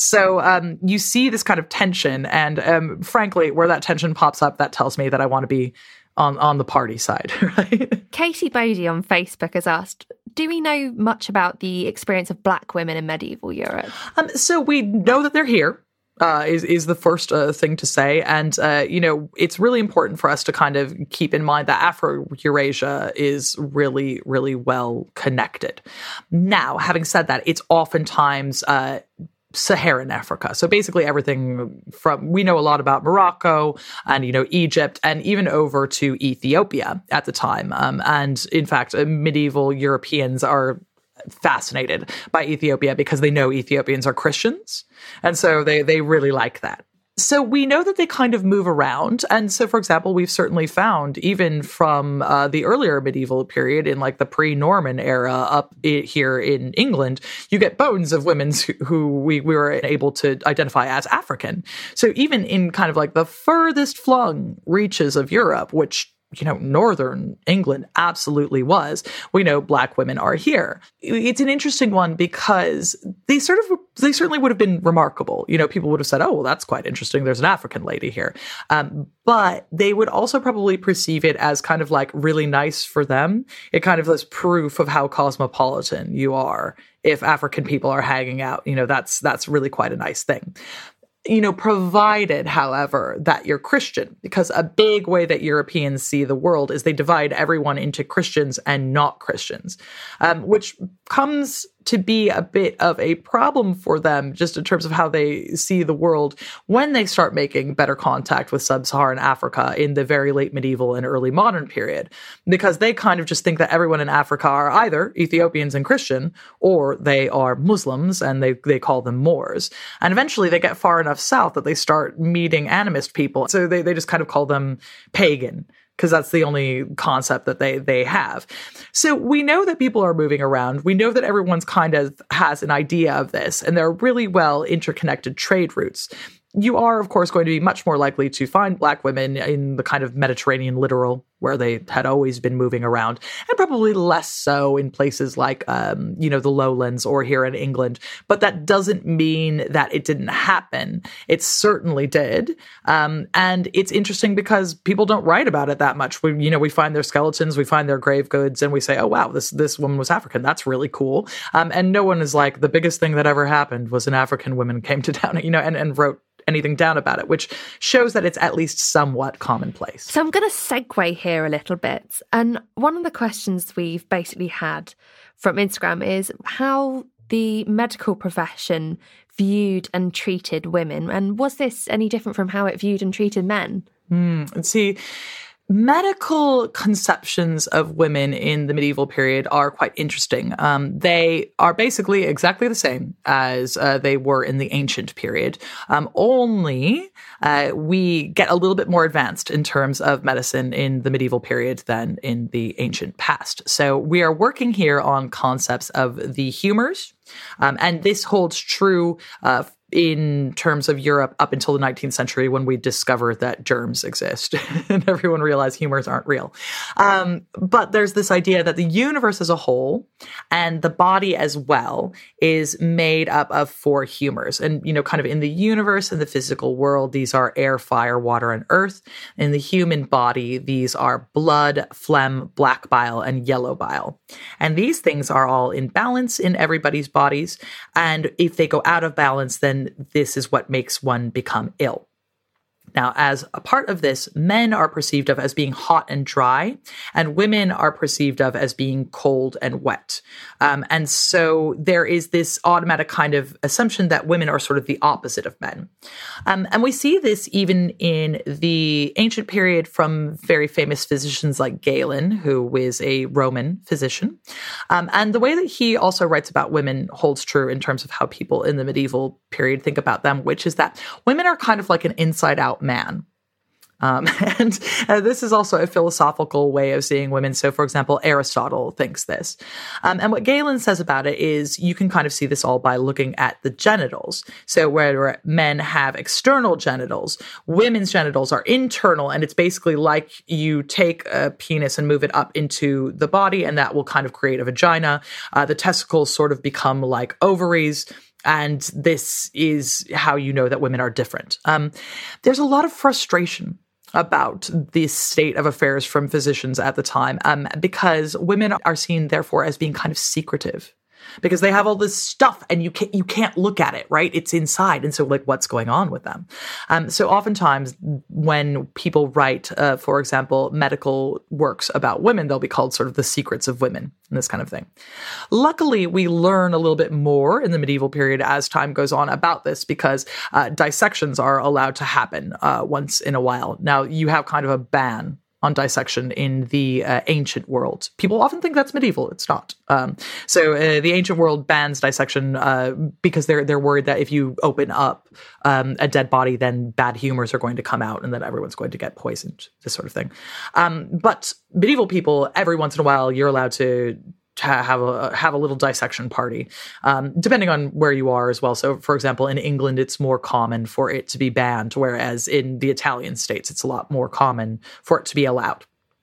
So you see this kind of tension. And frankly, where that tension pops up, that tells me that I want to be on the party side, right? Katie Bodie on Facebook has asked, do we know much about the experience of Black women in medieval Europe? So we know that they're here. Is the first thing to say. And, it's really important for us to kind of keep in mind that Afro-Eurasia is really, really well connected. Now, having said that, it's oftentimes Saharan Africa. So basically everything we know a lot about Morocco and, Egypt and even over to Ethiopia at the time. And in fact, medieval Europeans are fascinated by Ethiopia because they know Ethiopians are Christians. And so they really like that. So we know that they kind of move around. And so, for example, we've certainly found, even from the earlier medieval period in like the pre-Norman era up here in England, you get bones of women who we were able to identify as African. So even in kind of like the furthest flung reaches of Europe, which northern England absolutely was, we know Black women are here. It's an interesting one because they certainly would have been remarkable. People would have said, oh, well, that's quite interesting. There's an African lady here. But they would also probably perceive it as kind of like really nice for them. It kind of is proof of how cosmopolitan you are. If African people are hanging out, that's really quite a nice thing. Provided, however, that you're Christian, because a big way that Europeans see the world is they divide everyone into Christians and not Christians, which comes to be a bit of a problem for them just in terms of how they see the world when they start making better contact with sub-Saharan Africa in the very late medieval and early modern period, because they kind of just think that everyone in Africa are either Ethiopians and Christian or they are Muslims and they call them Moors. And eventually they get far enough south that they start meeting animist people. So they just kind of call them pagan, because that's the only concept that they have. So we know that people are moving around. We know that everyone's kind of has an idea of this, and there are really well interconnected trade routes. You are, of course, going to be much more likely to find Black women in the kind of Mediterranean littoral where they had always been moving around, and probably less so in places like, the lowlands or here in England. But that doesn't mean that it didn't happen. It certainly did. And it's interesting because people don't write about it that much. We find their skeletons, we find their grave goods, and we say, oh, wow, this woman was African. That's really cool. And no one is like, the biggest thing that ever happened was an African woman came to town, and wrote anything down about it, which shows that it's at least somewhat commonplace. So I'm going to segue here a little bit. And one of the questions we've basically had from Instagram is how the medical profession viewed and treated women. And was this any different from how it viewed and treated men? See, medical conceptions of women in the medieval period are quite interesting. They are basically exactly the same as they were in the ancient period, only we get a little bit more advanced in terms of medicine in the medieval period than in the ancient past. So we are working here on concepts of the humors, and this holds true in terms of Europe up until the 19th century, when we discovered that germs exist and everyone realized humors aren't real. But there's this idea that the universe as a whole and the body as well is made up of four humors. And, kind of in the universe and the physical world, these are air, fire, water, and earth. In the human body, these are blood, phlegm, black bile, and yellow bile. And these things are all in balance in everybody's bodies. And if they go out of balance, then this is what makes one become ill. Now, as a part of this, men are perceived of as being hot and dry, and women are perceived of as being cold and wet. And so there is this automatic kind of assumption that women are sort of the opposite of men. And we see this even in the ancient period from very famous physicians like Galen, who is a Roman physician. And the way that he also writes about women holds true in terms of how people in the medieval period think about them, which is that women are kind of like an inside-out man. And this is also a philosophical way of seeing women. So, for example, Aristotle thinks this. And what Galen says about it is you can kind of see this all by looking at the genitals. So where men have external genitals, women's genitals are internal. And it's basically like you take a penis and move it up into the body, and that will kind of create a vagina. The testicles sort of become like ovaries. And this is how you know that women are different. There's a lot of frustration about the state of affairs from physicians at the time, because women are seen, therefore, as being kind of secretive. Because they have all this stuff and you can't look at it, right? It's inside. And so, like, what's going on with them? So oftentimes when people write, for example, medical works about women, they'll be called sort of the secrets of women and this kind of thing. Luckily, we learn a little bit more in the medieval period as time goes on about this, because dissections are allowed to happen once in a while. Now, you have kind of a ban on dissection in the ancient world. People often think that's medieval. It's not. So the ancient world bans dissection because they're worried that if you open up a dead body, then bad humors are going to come out and then everyone's going to get poisoned, this sort of thing. But medieval people, every once in a while, you're allowed to have a little dissection party, depending on where you are as well. So, for example, in England, it's more common for it to be banned, whereas in the Italian states, it's a lot more common for it to be allowed.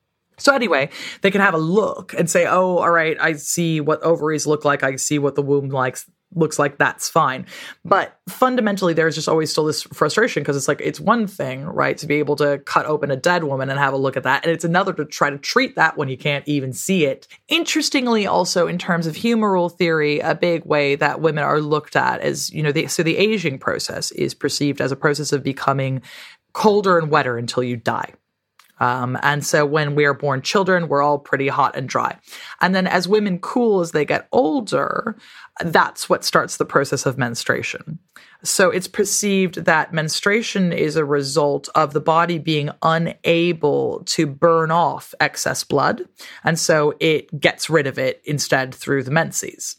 So anyway, they can have a look and say, oh, all right, I see what ovaries look like. I see what the womb looks like. That's fine. But fundamentally, there's just always still this frustration, because it's like, it's one thing, right, to be able to cut open a dead woman and have a look at that. And it's another to try to treat that when you can't even see it. Interestingly, also in terms of humoral theory, a big way that women are looked at is, so the aging process is perceived as a process of becoming colder and wetter until you die. And so when we are born children, we're all pretty hot and dry. And then as women cool as they get older, that's what starts the process of menstruation. So it's perceived that menstruation is a result of the body being unable to burn off excess blood. And so it gets rid of it instead through the menses.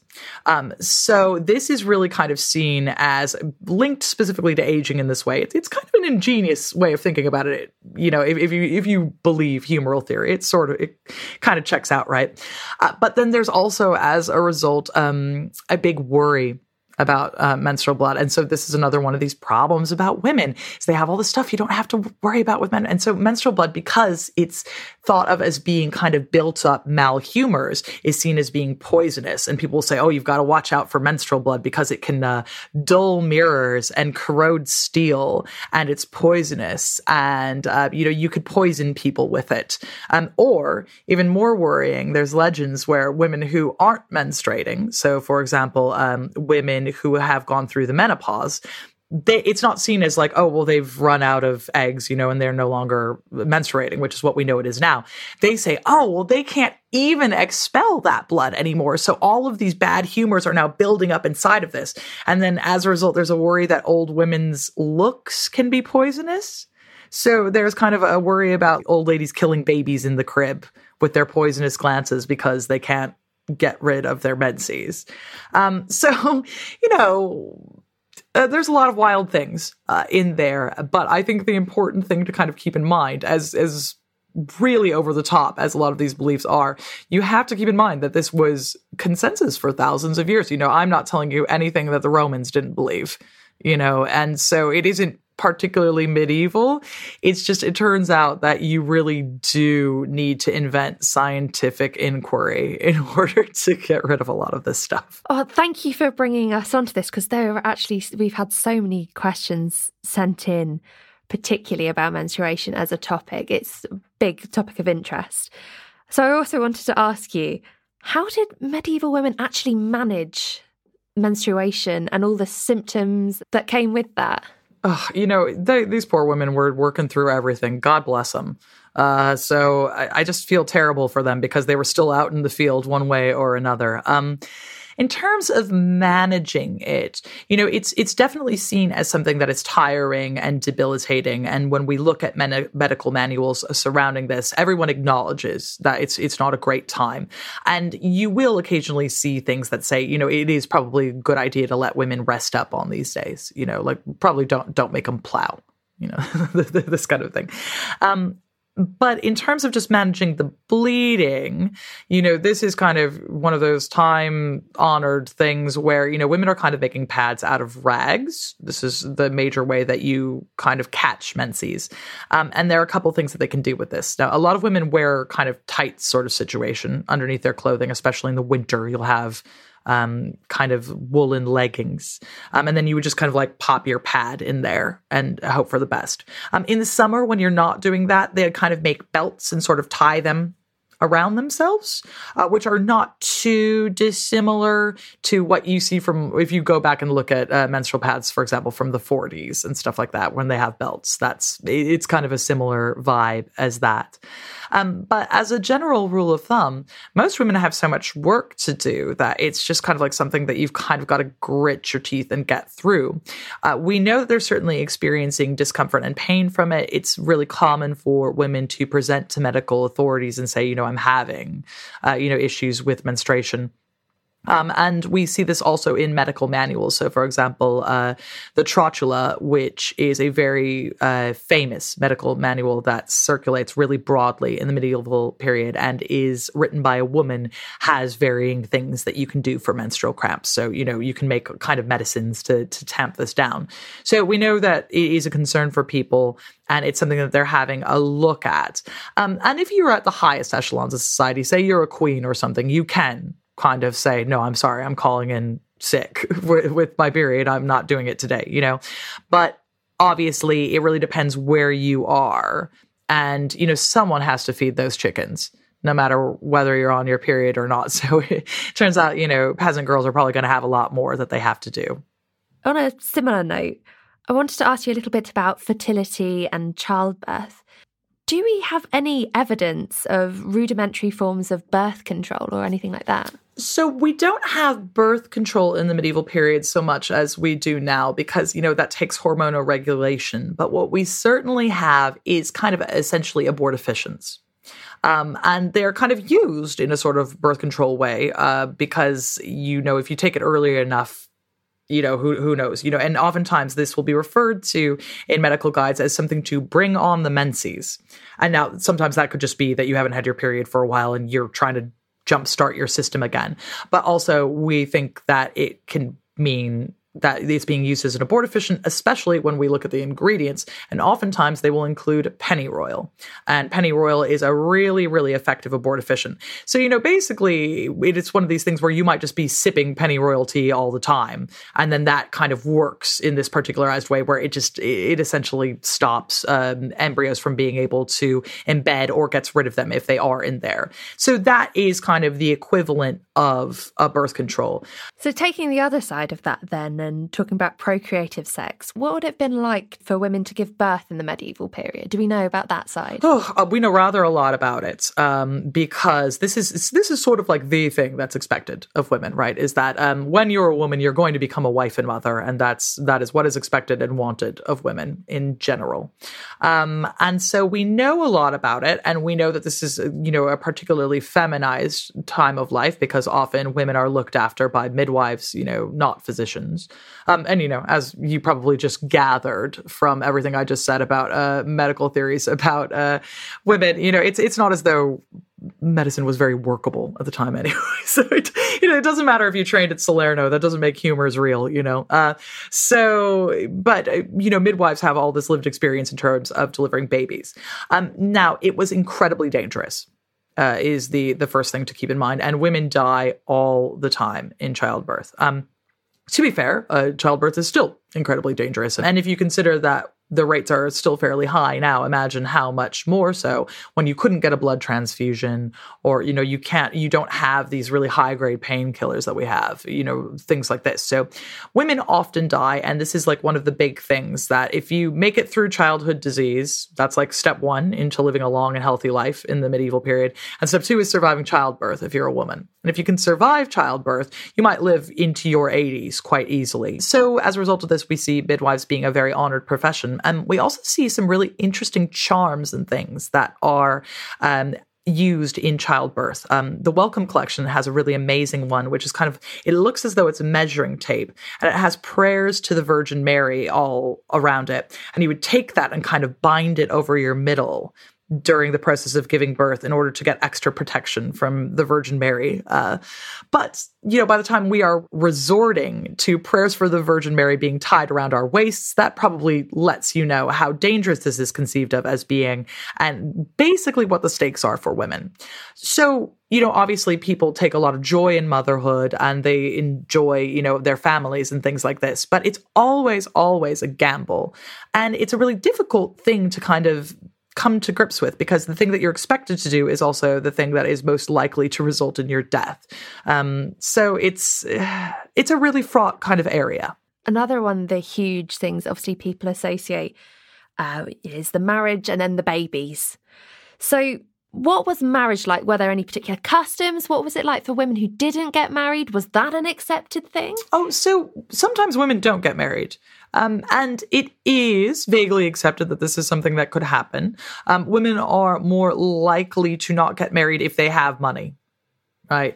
So this is really kind of seen as linked specifically to aging in this way. It's kind of an ingenious way of thinking about it. If you believe humoral theory, it kind of checks out, right? But then there's also, as a result, a big worry about menstrual blood. And so this is another one of these problems about women, is they have all this stuff you don't have to worry about with men. And so menstrual blood, because it's thought of as being kind of built up malhumors, is seen as being poisonous. And people will say, oh, you've got to watch out for menstrual blood because it can dull mirrors and corrode steel, and it's poisonous. And, you could poison people with it. Or even more worrying, there's legends where women who aren't menstruating, so for example, women who have gone through the menopause, it's not seen as like, oh, well, they've run out of eggs, and they're no longer menstruating, which is what we know it is now. They say, oh, well, they can't even expel that blood anymore. So all of these bad humors are now building up inside of this. And then as a result, there's a worry that old women's looks can be poisonous. So there's kind of a worry about old ladies killing babies in the crib with their poisonous glances because they can't get rid of their menses. There's a lot of wild things in there, but I think the important thing to kind of keep in mind, as really over the top as a lot of these beliefs are, you have to keep in mind that this was consensus for thousands of years. I'm not telling you anything that the Romans didn't believe, and so it isn't particularly medieval. It's just, it turns out that you really do need to invent scientific inquiry in order to get rid of a lot of this stuff. Oh, thank you for bringing us onto this, because we've had so many questions sent in, particularly about menstruation as a topic. It's a big topic of interest. So I also wanted to ask you, how did medieval women actually manage menstruation and all the symptoms that came with that? These poor women were working through everything. God bless them. So I just feel terrible for them because they were still out in the field one way or another. In terms of managing it, it's definitely seen as something that is tiring and debilitating. And when we look at medical manuals surrounding this, everyone acknowledges that it's not a great time. And you will occasionally see things that say, it is probably a good idea to let women rest up on these days. Probably don't make them plow. This kind of thing. But in terms of just managing the bleeding, this is kind of one of those time-honored things where, women are kind of making pads out of rags. This is the major way that you kind of catch menses. And there are a couple of things that they can do with this. Now, a lot of women wear kind of tight sort of situation underneath their clothing, especially in the winter. You'll have kind of woolen leggings. And then you would just kind of like pop your pad in there and hope for the best. In the summer, when you're not doing that, they kind of make belts and sort of tie them around themselves, which are not too dissimilar to what you see from, if you go back and look at menstrual pads, for example, from the 40s and stuff like that, when they have belts. It's kind of a similar vibe as that. But as a general rule of thumb, most women have so much work to do that it's just kind of like something that you've kind of got to grit your teeth and get through. We know that they're certainly experiencing discomfort and pain from it. It's really common for women to present to medical authorities and say, I'm having, issues with menstruation. And we see this also in medical manuals. So, for example, the Trotula, which is a very famous medical manual that circulates really broadly in the medieval period and is written by a woman, has varying things that you can do for menstrual cramps. So, you can make kind of medicines to tamp this down. So we know that it is a concern for people, and it's something that they're having a look at. And if you're at the highest echelons of society, say you're a queen or something, you can kind of say, no, I'm sorry, I'm calling in sick with my period. I'm not doing it today, But obviously, it really depends where you are. And, someone has to feed those chickens, no matter whether you're on your period or not. So it turns out, peasant girls are probably going to have a lot more that they have to do. On a similar note, I wanted to ask you a little bit about fertility and childbirth. Do we have any evidence of rudimentary forms of birth control or anything like that? So we don't have birth control in the medieval period so much as we do now because, that takes hormonal regulation. But what we certainly have is kind of essentially abortifacients. And they're kind of used in a sort of birth control way because, if you take it early enough, who knows, and oftentimes this will be referred to in medical guides as something to bring on the menses. And now sometimes that could just be that you haven't had your period for a while and you're trying to jumpstart your system again. But also we think that it can mean that it's being used as an abortifacient, especially when we look at the ingredients. And oftentimes they will include pennyroyal. And pennyroyal is a really, really effective abortifacient. So, basically, it's one of these things where you might just be sipping pennyroyal tea all the time. And then that kind of works in this particularized way where it essentially stops embryos from being able to embed or gets rid of them if they are in there. So that is kind of the equivalent of a birth control. So taking the other side of that then, and talking about procreative sex, what would it have been like for women to give birth in the medieval period? Do we know about that side? We know rather a lot about it because this is sort of like the thing that's expected of women, right? Is that when you're a woman, you're going to become a wife and mother, and that is what is expected and wanted of women in general. And so we know a lot about it, and we know that this is a particularly feminized time of life because often women are looked after by midwives, not physicians. And, as you probably just gathered from everything I just said about medical theories about women, it's not as though medicine was very workable at the time anyway. So, it doesn't matter if you trained at Salerno. That doesn't make humors real, but midwives have all this lived experience in terms of delivering babies. Now, it was incredibly dangerous. Is the first thing to keep in mind. And women die all the time in childbirth. To be fair, childbirth is still incredibly dangerous. And if you consider that the rates are still fairly high now. Imagine how much more so when you couldn't get a blood transfusion, or, you don't have these really high grade painkillers that we have, things like this. So women often die. And this is like one of the big things, that if you make it through childhood disease, that's like step one into living a long and healthy life in the medieval period. And step two is surviving childbirth if you're a woman. And if you can survive childbirth, you might live into your 80s quite easily. So as a result of this, we see midwives being a very honored profession. And we also see some really interesting charms and things that are used in childbirth. The Wellcome Collection has a really amazing one, which is it looks as though it's a measuring tape, and it has prayers to the Virgin Mary all around it. And you would take that and kind of bind it over your middle during the process of giving birth in order to get extra protection from the Virgin Mary. But by the time we are resorting to prayers for the Virgin Mary being tied around our waists, that probably lets you know how dangerous this is conceived of as being, and basically what the stakes are for women. So, obviously people take a lot of joy in motherhood, and they enjoy, their families and things like this, but it's always, always a gamble. And it's a really difficult thing to kind of come to grips with, because the thing that you're expected to do is also the thing that is most likely to result in your death. So it's a really fraught kind of area. Another one of the huge things, obviously, people associate is the marriage and then the babies. So what was marriage like? Were there any particular customs? What was it like for women who didn't get married? Was that an accepted thing? Oh, so sometimes women don't get married. And it is vaguely accepted that this is something that could happen. Women are more likely to not get married if they have money. Right.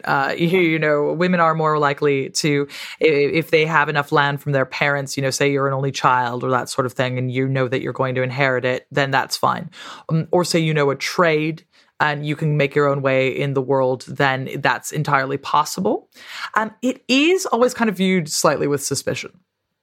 Women are more likely to, if they have enough land from their parents, say you're an only child or that sort of thing, and that you're going to inherit it, then that's fine. Or say a trade and you can make your own way in the world, then that's entirely possible. It is always kind of viewed slightly with suspicion.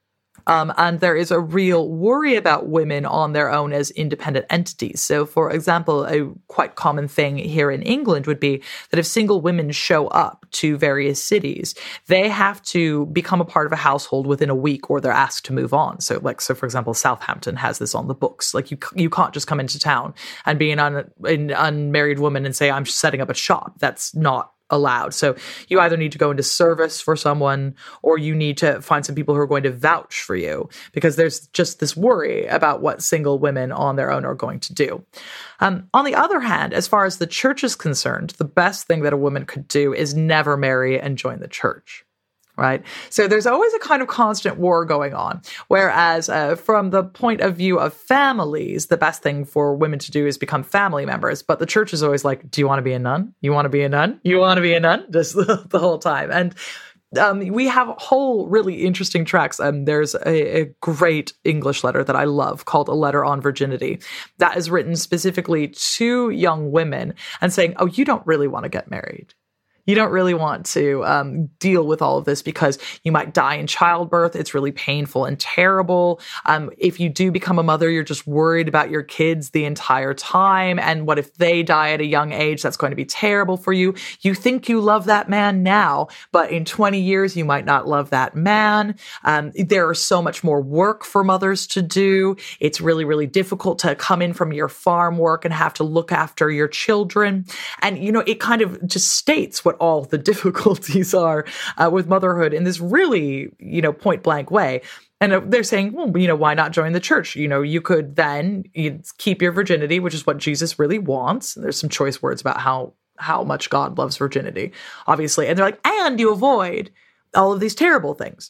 And there is a real worry about women on their own as independent entities. So, for example, a quite common thing here in England would be that if single women show up to various cities, they have to become a part of a household within a week, or they're asked to move on. So, for example, Southampton has this on the books. Like, you can't just come into town and be an unmarried woman and say, I'm setting up a shop. That's not allowed. So you either need to go into service for someone, or you need to find some people who are going to vouch for you, because there's just this worry about what single women on their own are going to do. On the other hand, as far as the church is concerned, the best thing that a woman could do is never marry and join the church. Right. So there's always a kind of constant war going on. Whereas from the point of view of families, the best thing for women to do is become family members. But the church is always like, do you want to be a nun? You want to be a nun? You want to be a nun? Just the whole time. And we have whole really interesting tracks. There's a great English letter that I love called A Letter on Virginity that is written specifically to young women and saying, oh, you don't really want to get married. You don't really want to deal with all of this because you might die in childbirth. It's really painful and terrible. If you do become a mother, you're just worried about your kids the entire time. And what if they die at a young age? That's going to be terrible for you. You think you love that man now, but in 20 years, you might not love that man. There is so much more work for mothers to do. It's really, really difficult to come in from your farm work and have to look after your children. And, it kind of just states what all the difficulties are with motherhood in this really, point blank way. And they're saying, well, why not join the church? You could then keep your virginity, which is what Jesus really wants. And there's some choice words about how much God loves virginity, obviously. And they're like, and you avoid all of these terrible things.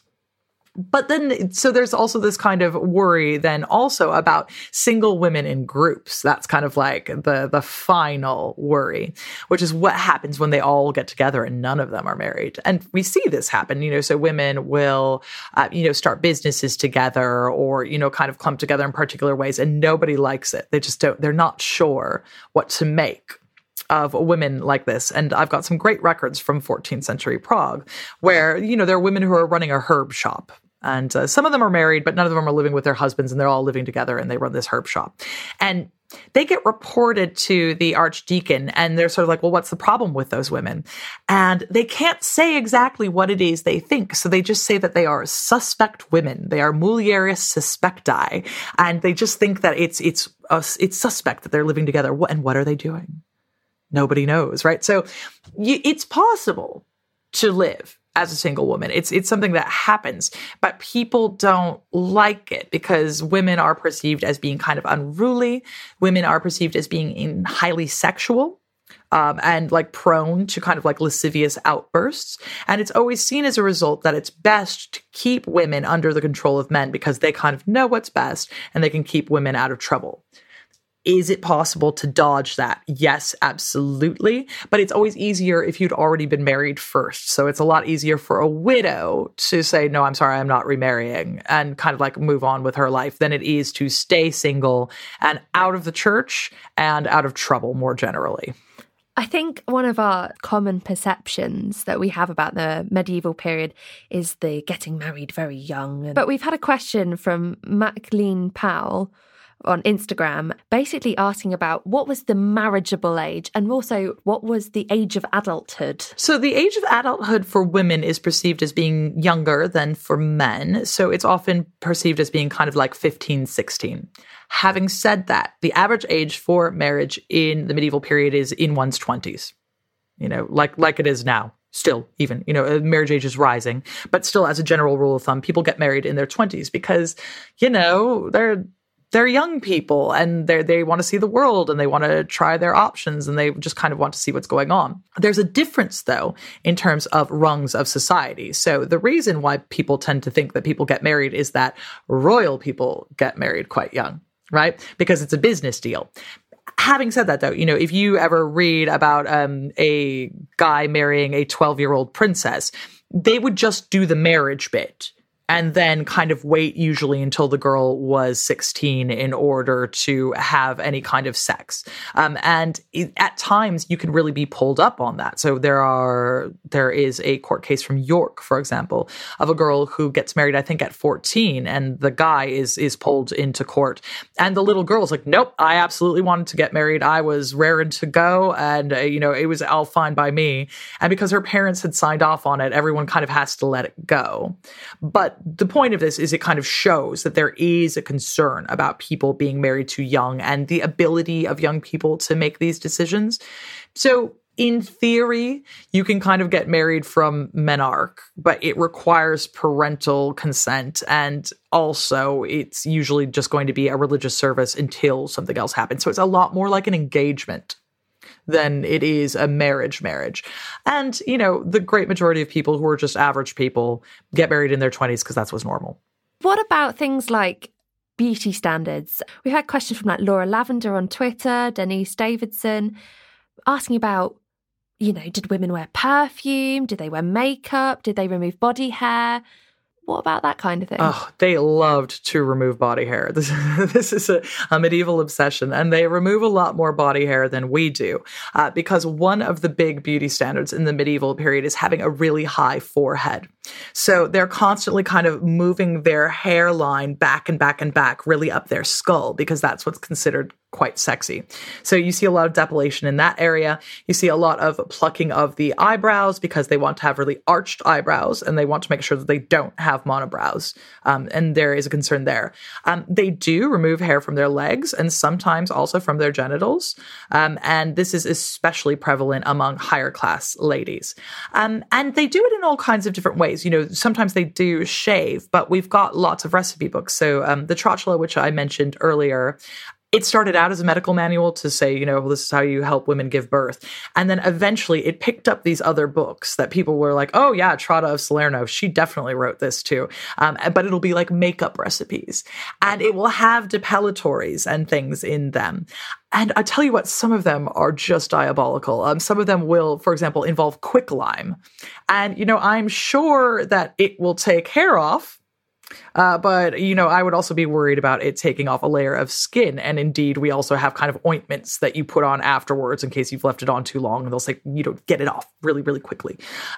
But then, so there's also this kind of worry then also about single women in groups. That's kind of like the final worry, which is what happens when they all get together and none of them are married. And we see this happen, so women will, start businesses together or, kind of clump together in particular ways, and nobody likes it. They're not sure what to make of women like this. And I've got some great records from 14th century Prague where, there are women who are running a herb shop. And some of them are married, but none of them are living with their husbands, and they're all living together, and they run this herb shop. And they get reported to the archdeacon, and they're sort of like, well, what's the problem with those women? And they can't say exactly what it is they think. So they just say that they are suspect women. They are mulieris suspecti. And they just think that it's suspect that they're living together. And what are they doing? Nobody knows, right? So it's possible to live as a single woman. It's something that happens, but people don't like it because women are perceived as being kind of unruly. Women are perceived as being highly sexual, and like prone to kind of like lascivious outbursts. And it's always seen as a result that it's best to keep women under the control of men because they kind of know what's best and they can keep women out of trouble. Is it possible to dodge that? Yes, absolutely. But it's always easier if you'd already been married first. So it's a lot easier for a widow to say, no, I'm sorry, I'm not remarrying, and kind of like move on with her life than it is to stay single and out of the church and out of trouble more generally. I think one of our common perceptions that we have about the medieval period is the getting married very young. But we've had a question from Maclean Powell on Instagram, basically asking about what was the marriageable age and also what was the age of adulthood. So the age of adulthood for women is perceived as being younger than for men. So it's often perceived as being kind of like 15, 16. Having said that, the average age for marriage in the medieval period is in one's 20s, like it is now. Still, even, marriage age is rising, but still as a general rule of thumb, people get married in their 20s because, they're young people and they want to see the world and they want to try their options and they just kind of want to see what's going on. There's a difference, though, in terms of rungs of society. So the reason why people tend to think that people get married is that royal people get married quite young, right? Because it's a business deal. Having said that, though, if you ever read about a guy marrying a 12-year-old princess, they would just do the marriage bit and then kind of wait usually until the girl was 16 in order to have any kind of sex. And at times you can really be pulled up on that. So there is a court case from York, for example, of a girl who gets married, I think at 14, and the guy is pulled into court. And the little girl's like, nope, I absolutely wanted to get married. I was raring to go. And, it was all fine by me. And because her parents had signed off on it, everyone kind of has to let it go. But the point of this is it kind of shows that there is a concern about people being married too young and the ability of young people to make these decisions. So in theory, you can kind of get married from menarche, but it requires parental consent. And also it's usually just going to be a religious service until something else happens. So it's a lot more like an engagement than it is a marriage. And, the great majority of people who are just average people get married in their 20s because that's what's normal. What about things like beauty standards? We had questions from like Laura Lavender on Twitter, Denise Davidson, asking about, did women wear perfume? Did they wear makeup? Did they remove body hair? What about that kind of thing? Oh, they loved to remove body hair. This is a medieval obsession, and they remove a lot more body hair than we do because one of the big beauty standards in the medieval period is having a really high forehead. So they're constantly kind of moving their hairline back and back and back, really up their skull, because that's what's considered quite sexy. So you see a lot of depilation in that area. You see a lot of plucking of the eyebrows because they want to have really arched eyebrows and they want to make sure that they don't have monobrows. And there is a concern there. They do remove hair from their legs and sometimes also from their genitals. And this is especially prevalent among higher class ladies. And they do it in all kinds of different ways. Sometimes they do shave, but we've got lots of recipe books. So the Trotula, which I mentioned earlier, it started out as a medical manual to say, this is how you help women give birth. And then eventually it picked up these other books that people were like, oh yeah, Trotta of Salerno, she definitely wrote this too. But it'll be like makeup recipes. And it will have depilatories and things in them. And I tell you what, some of them are just diabolical. Some of them will, for example, involve quicklime. And, I'm sure that it will take hair off, But, I would also be worried about it taking off a layer of skin. And indeed, we also have kind of ointments that you put on afterwards in case you've left it on too long. And they'll say, get it off really, really quickly.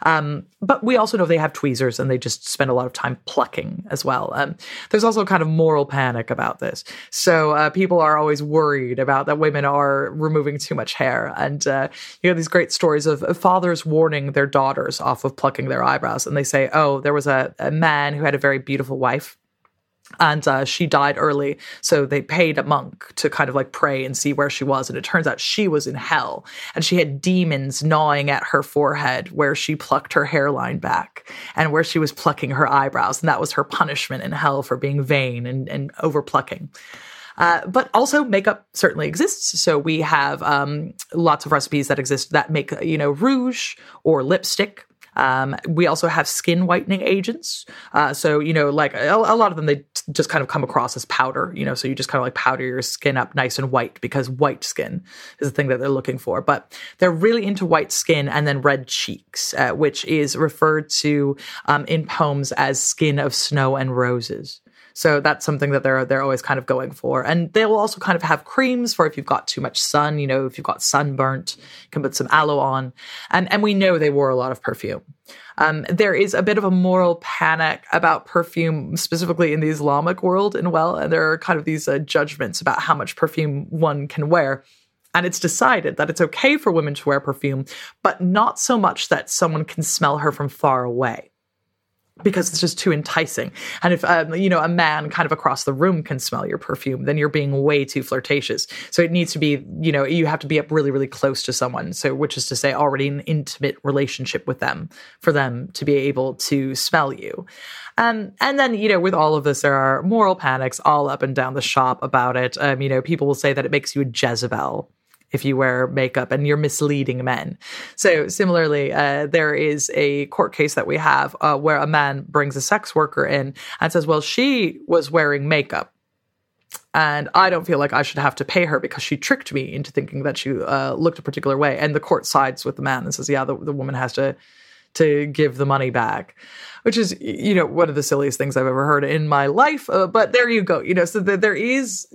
But we also know they have tweezers and they just spend a lot of time plucking as well. There's also kind of moral panic about this. So people are always worried about that women are removing too much hair. And, these great stories of fathers warning their daughters off of plucking their eyebrows. And they say, oh, there was a man who had a very beautiful wife. And she died early, so they paid a monk to kind of like pray and see where she was. And it turns out she was in hell, and she had demons gnawing at her forehead where she plucked her hairline back and where she was plucking her eyebrows. And that was her punishment in hell for being vain and over plucking. But also makeup certainly exists. So we have lots of recipes that exist that make, rouge or lipstick. We also have skin whitening agents. So, like a lot of them, they just kind of come across as powder, so you just kind of like powder your skin up nice and white because white skin is the thing that they're looking for. But they're really into white skin and then red cheeks, which is referred to in poems as skin of snow and roses. So that's something that they're always kind of going for. And they will also kind of have creams for if you've got too much sun, if you've got sunburnt, you can put some aloe on. And we know they wore a lot of perfume. There is a bit of a moral panic about perfume, specifically in the Islamic world. And there are kind of these judgments about how much perfume one can wear. And it's decided that it's okay for women to wear perfume, but not so much that someone can smell her from far away, because it's just too enticing. And if, a man kind of across the room can smell your perfume, then you're being way too flirtatious. So it needs to be, you have to be up really, really close to someone. So, which is to say already an intimate relationship with them for them to be able to smell you. And then, with all of this, there are moral panics all up and down the shop about it. People will say that it makes you a Jezebel if you wear makeup and you're misleading men. So similarly, there is a court case that we have where a man brings a sex worker in and says, well, she was wearing makeup and I don't feel like I should have to pay her because she tricked me into thinking that she looked a particular way. And the court sides with the man and says, yeah, the woman has to give the money back, which is, one of the silliest things I've ever heard in my life. But there you go. So there is,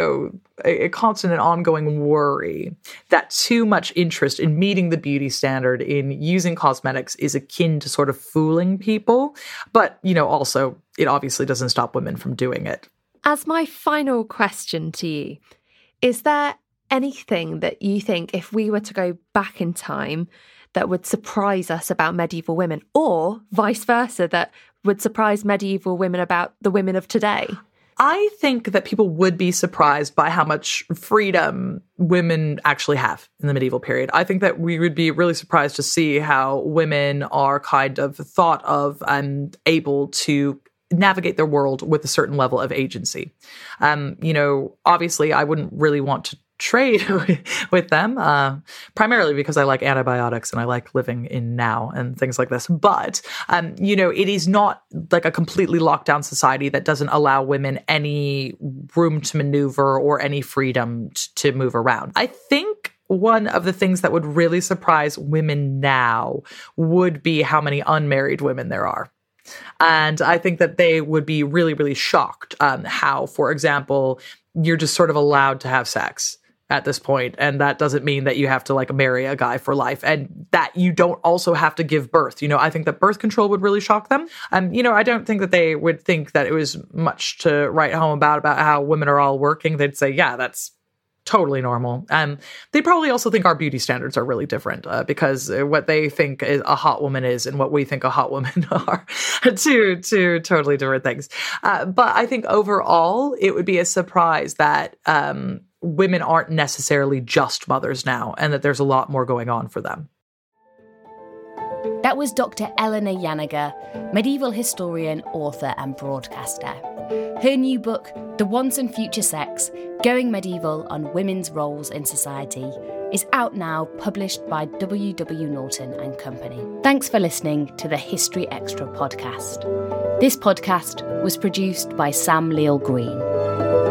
a constant and ongoing worry that too much interest in meeting the beauty standard in using cosmetics is akin to sort of fooling people. But, also it obviously doesn't stop women from doing it. As my final question to you, is there anything that you think if we were to go back in time that would surprise us about medieval women, or vice versa, that would surprise medieval women about the women of today? I think that people would be surprised by how much freedom women actually have in the medieval period. I think that we would be really surprised to see how women are kind of thought of and able to navigate their world with a certain level of agency. Obviously, I wouldn't really want to trade with them, primarily because I like antibiotics and I like living in now and things like this. But, it is not like a completely locked down society that doesn't allow women any room to maneuver or any freedom to move around. I think one of the things that would really surprise women now would be how many unmarried women there are. And I think that they would be really, really shocked how, for example, you're just sort of allowed to have sex at this point, and that doesn't mean that you have to like marry a guy for life, and that you don't also have to give birth. I think that birth control would really shock them. I don't think that they would think that it was much to write home about how women are all working. They'd say, yeah, that's totally normal. They probably also think our beauty standards are really different because what they think a hot woman is and what we think a hot woman are two totally different things. But I think overall, it would be a surprise that women aren't necessarily just mothers now, and that there's a lot more going on for them. That was Dr. Eleanor Janega, medieval historian, author and broadcaster. Her new book, The Once and Future Sex, Going Medieval on Women's Roles in Society, is out now, published by W.W. Norton and Company. Thanks for listening to the History Extra podcast. This podcast was produced by Sam Leal Green.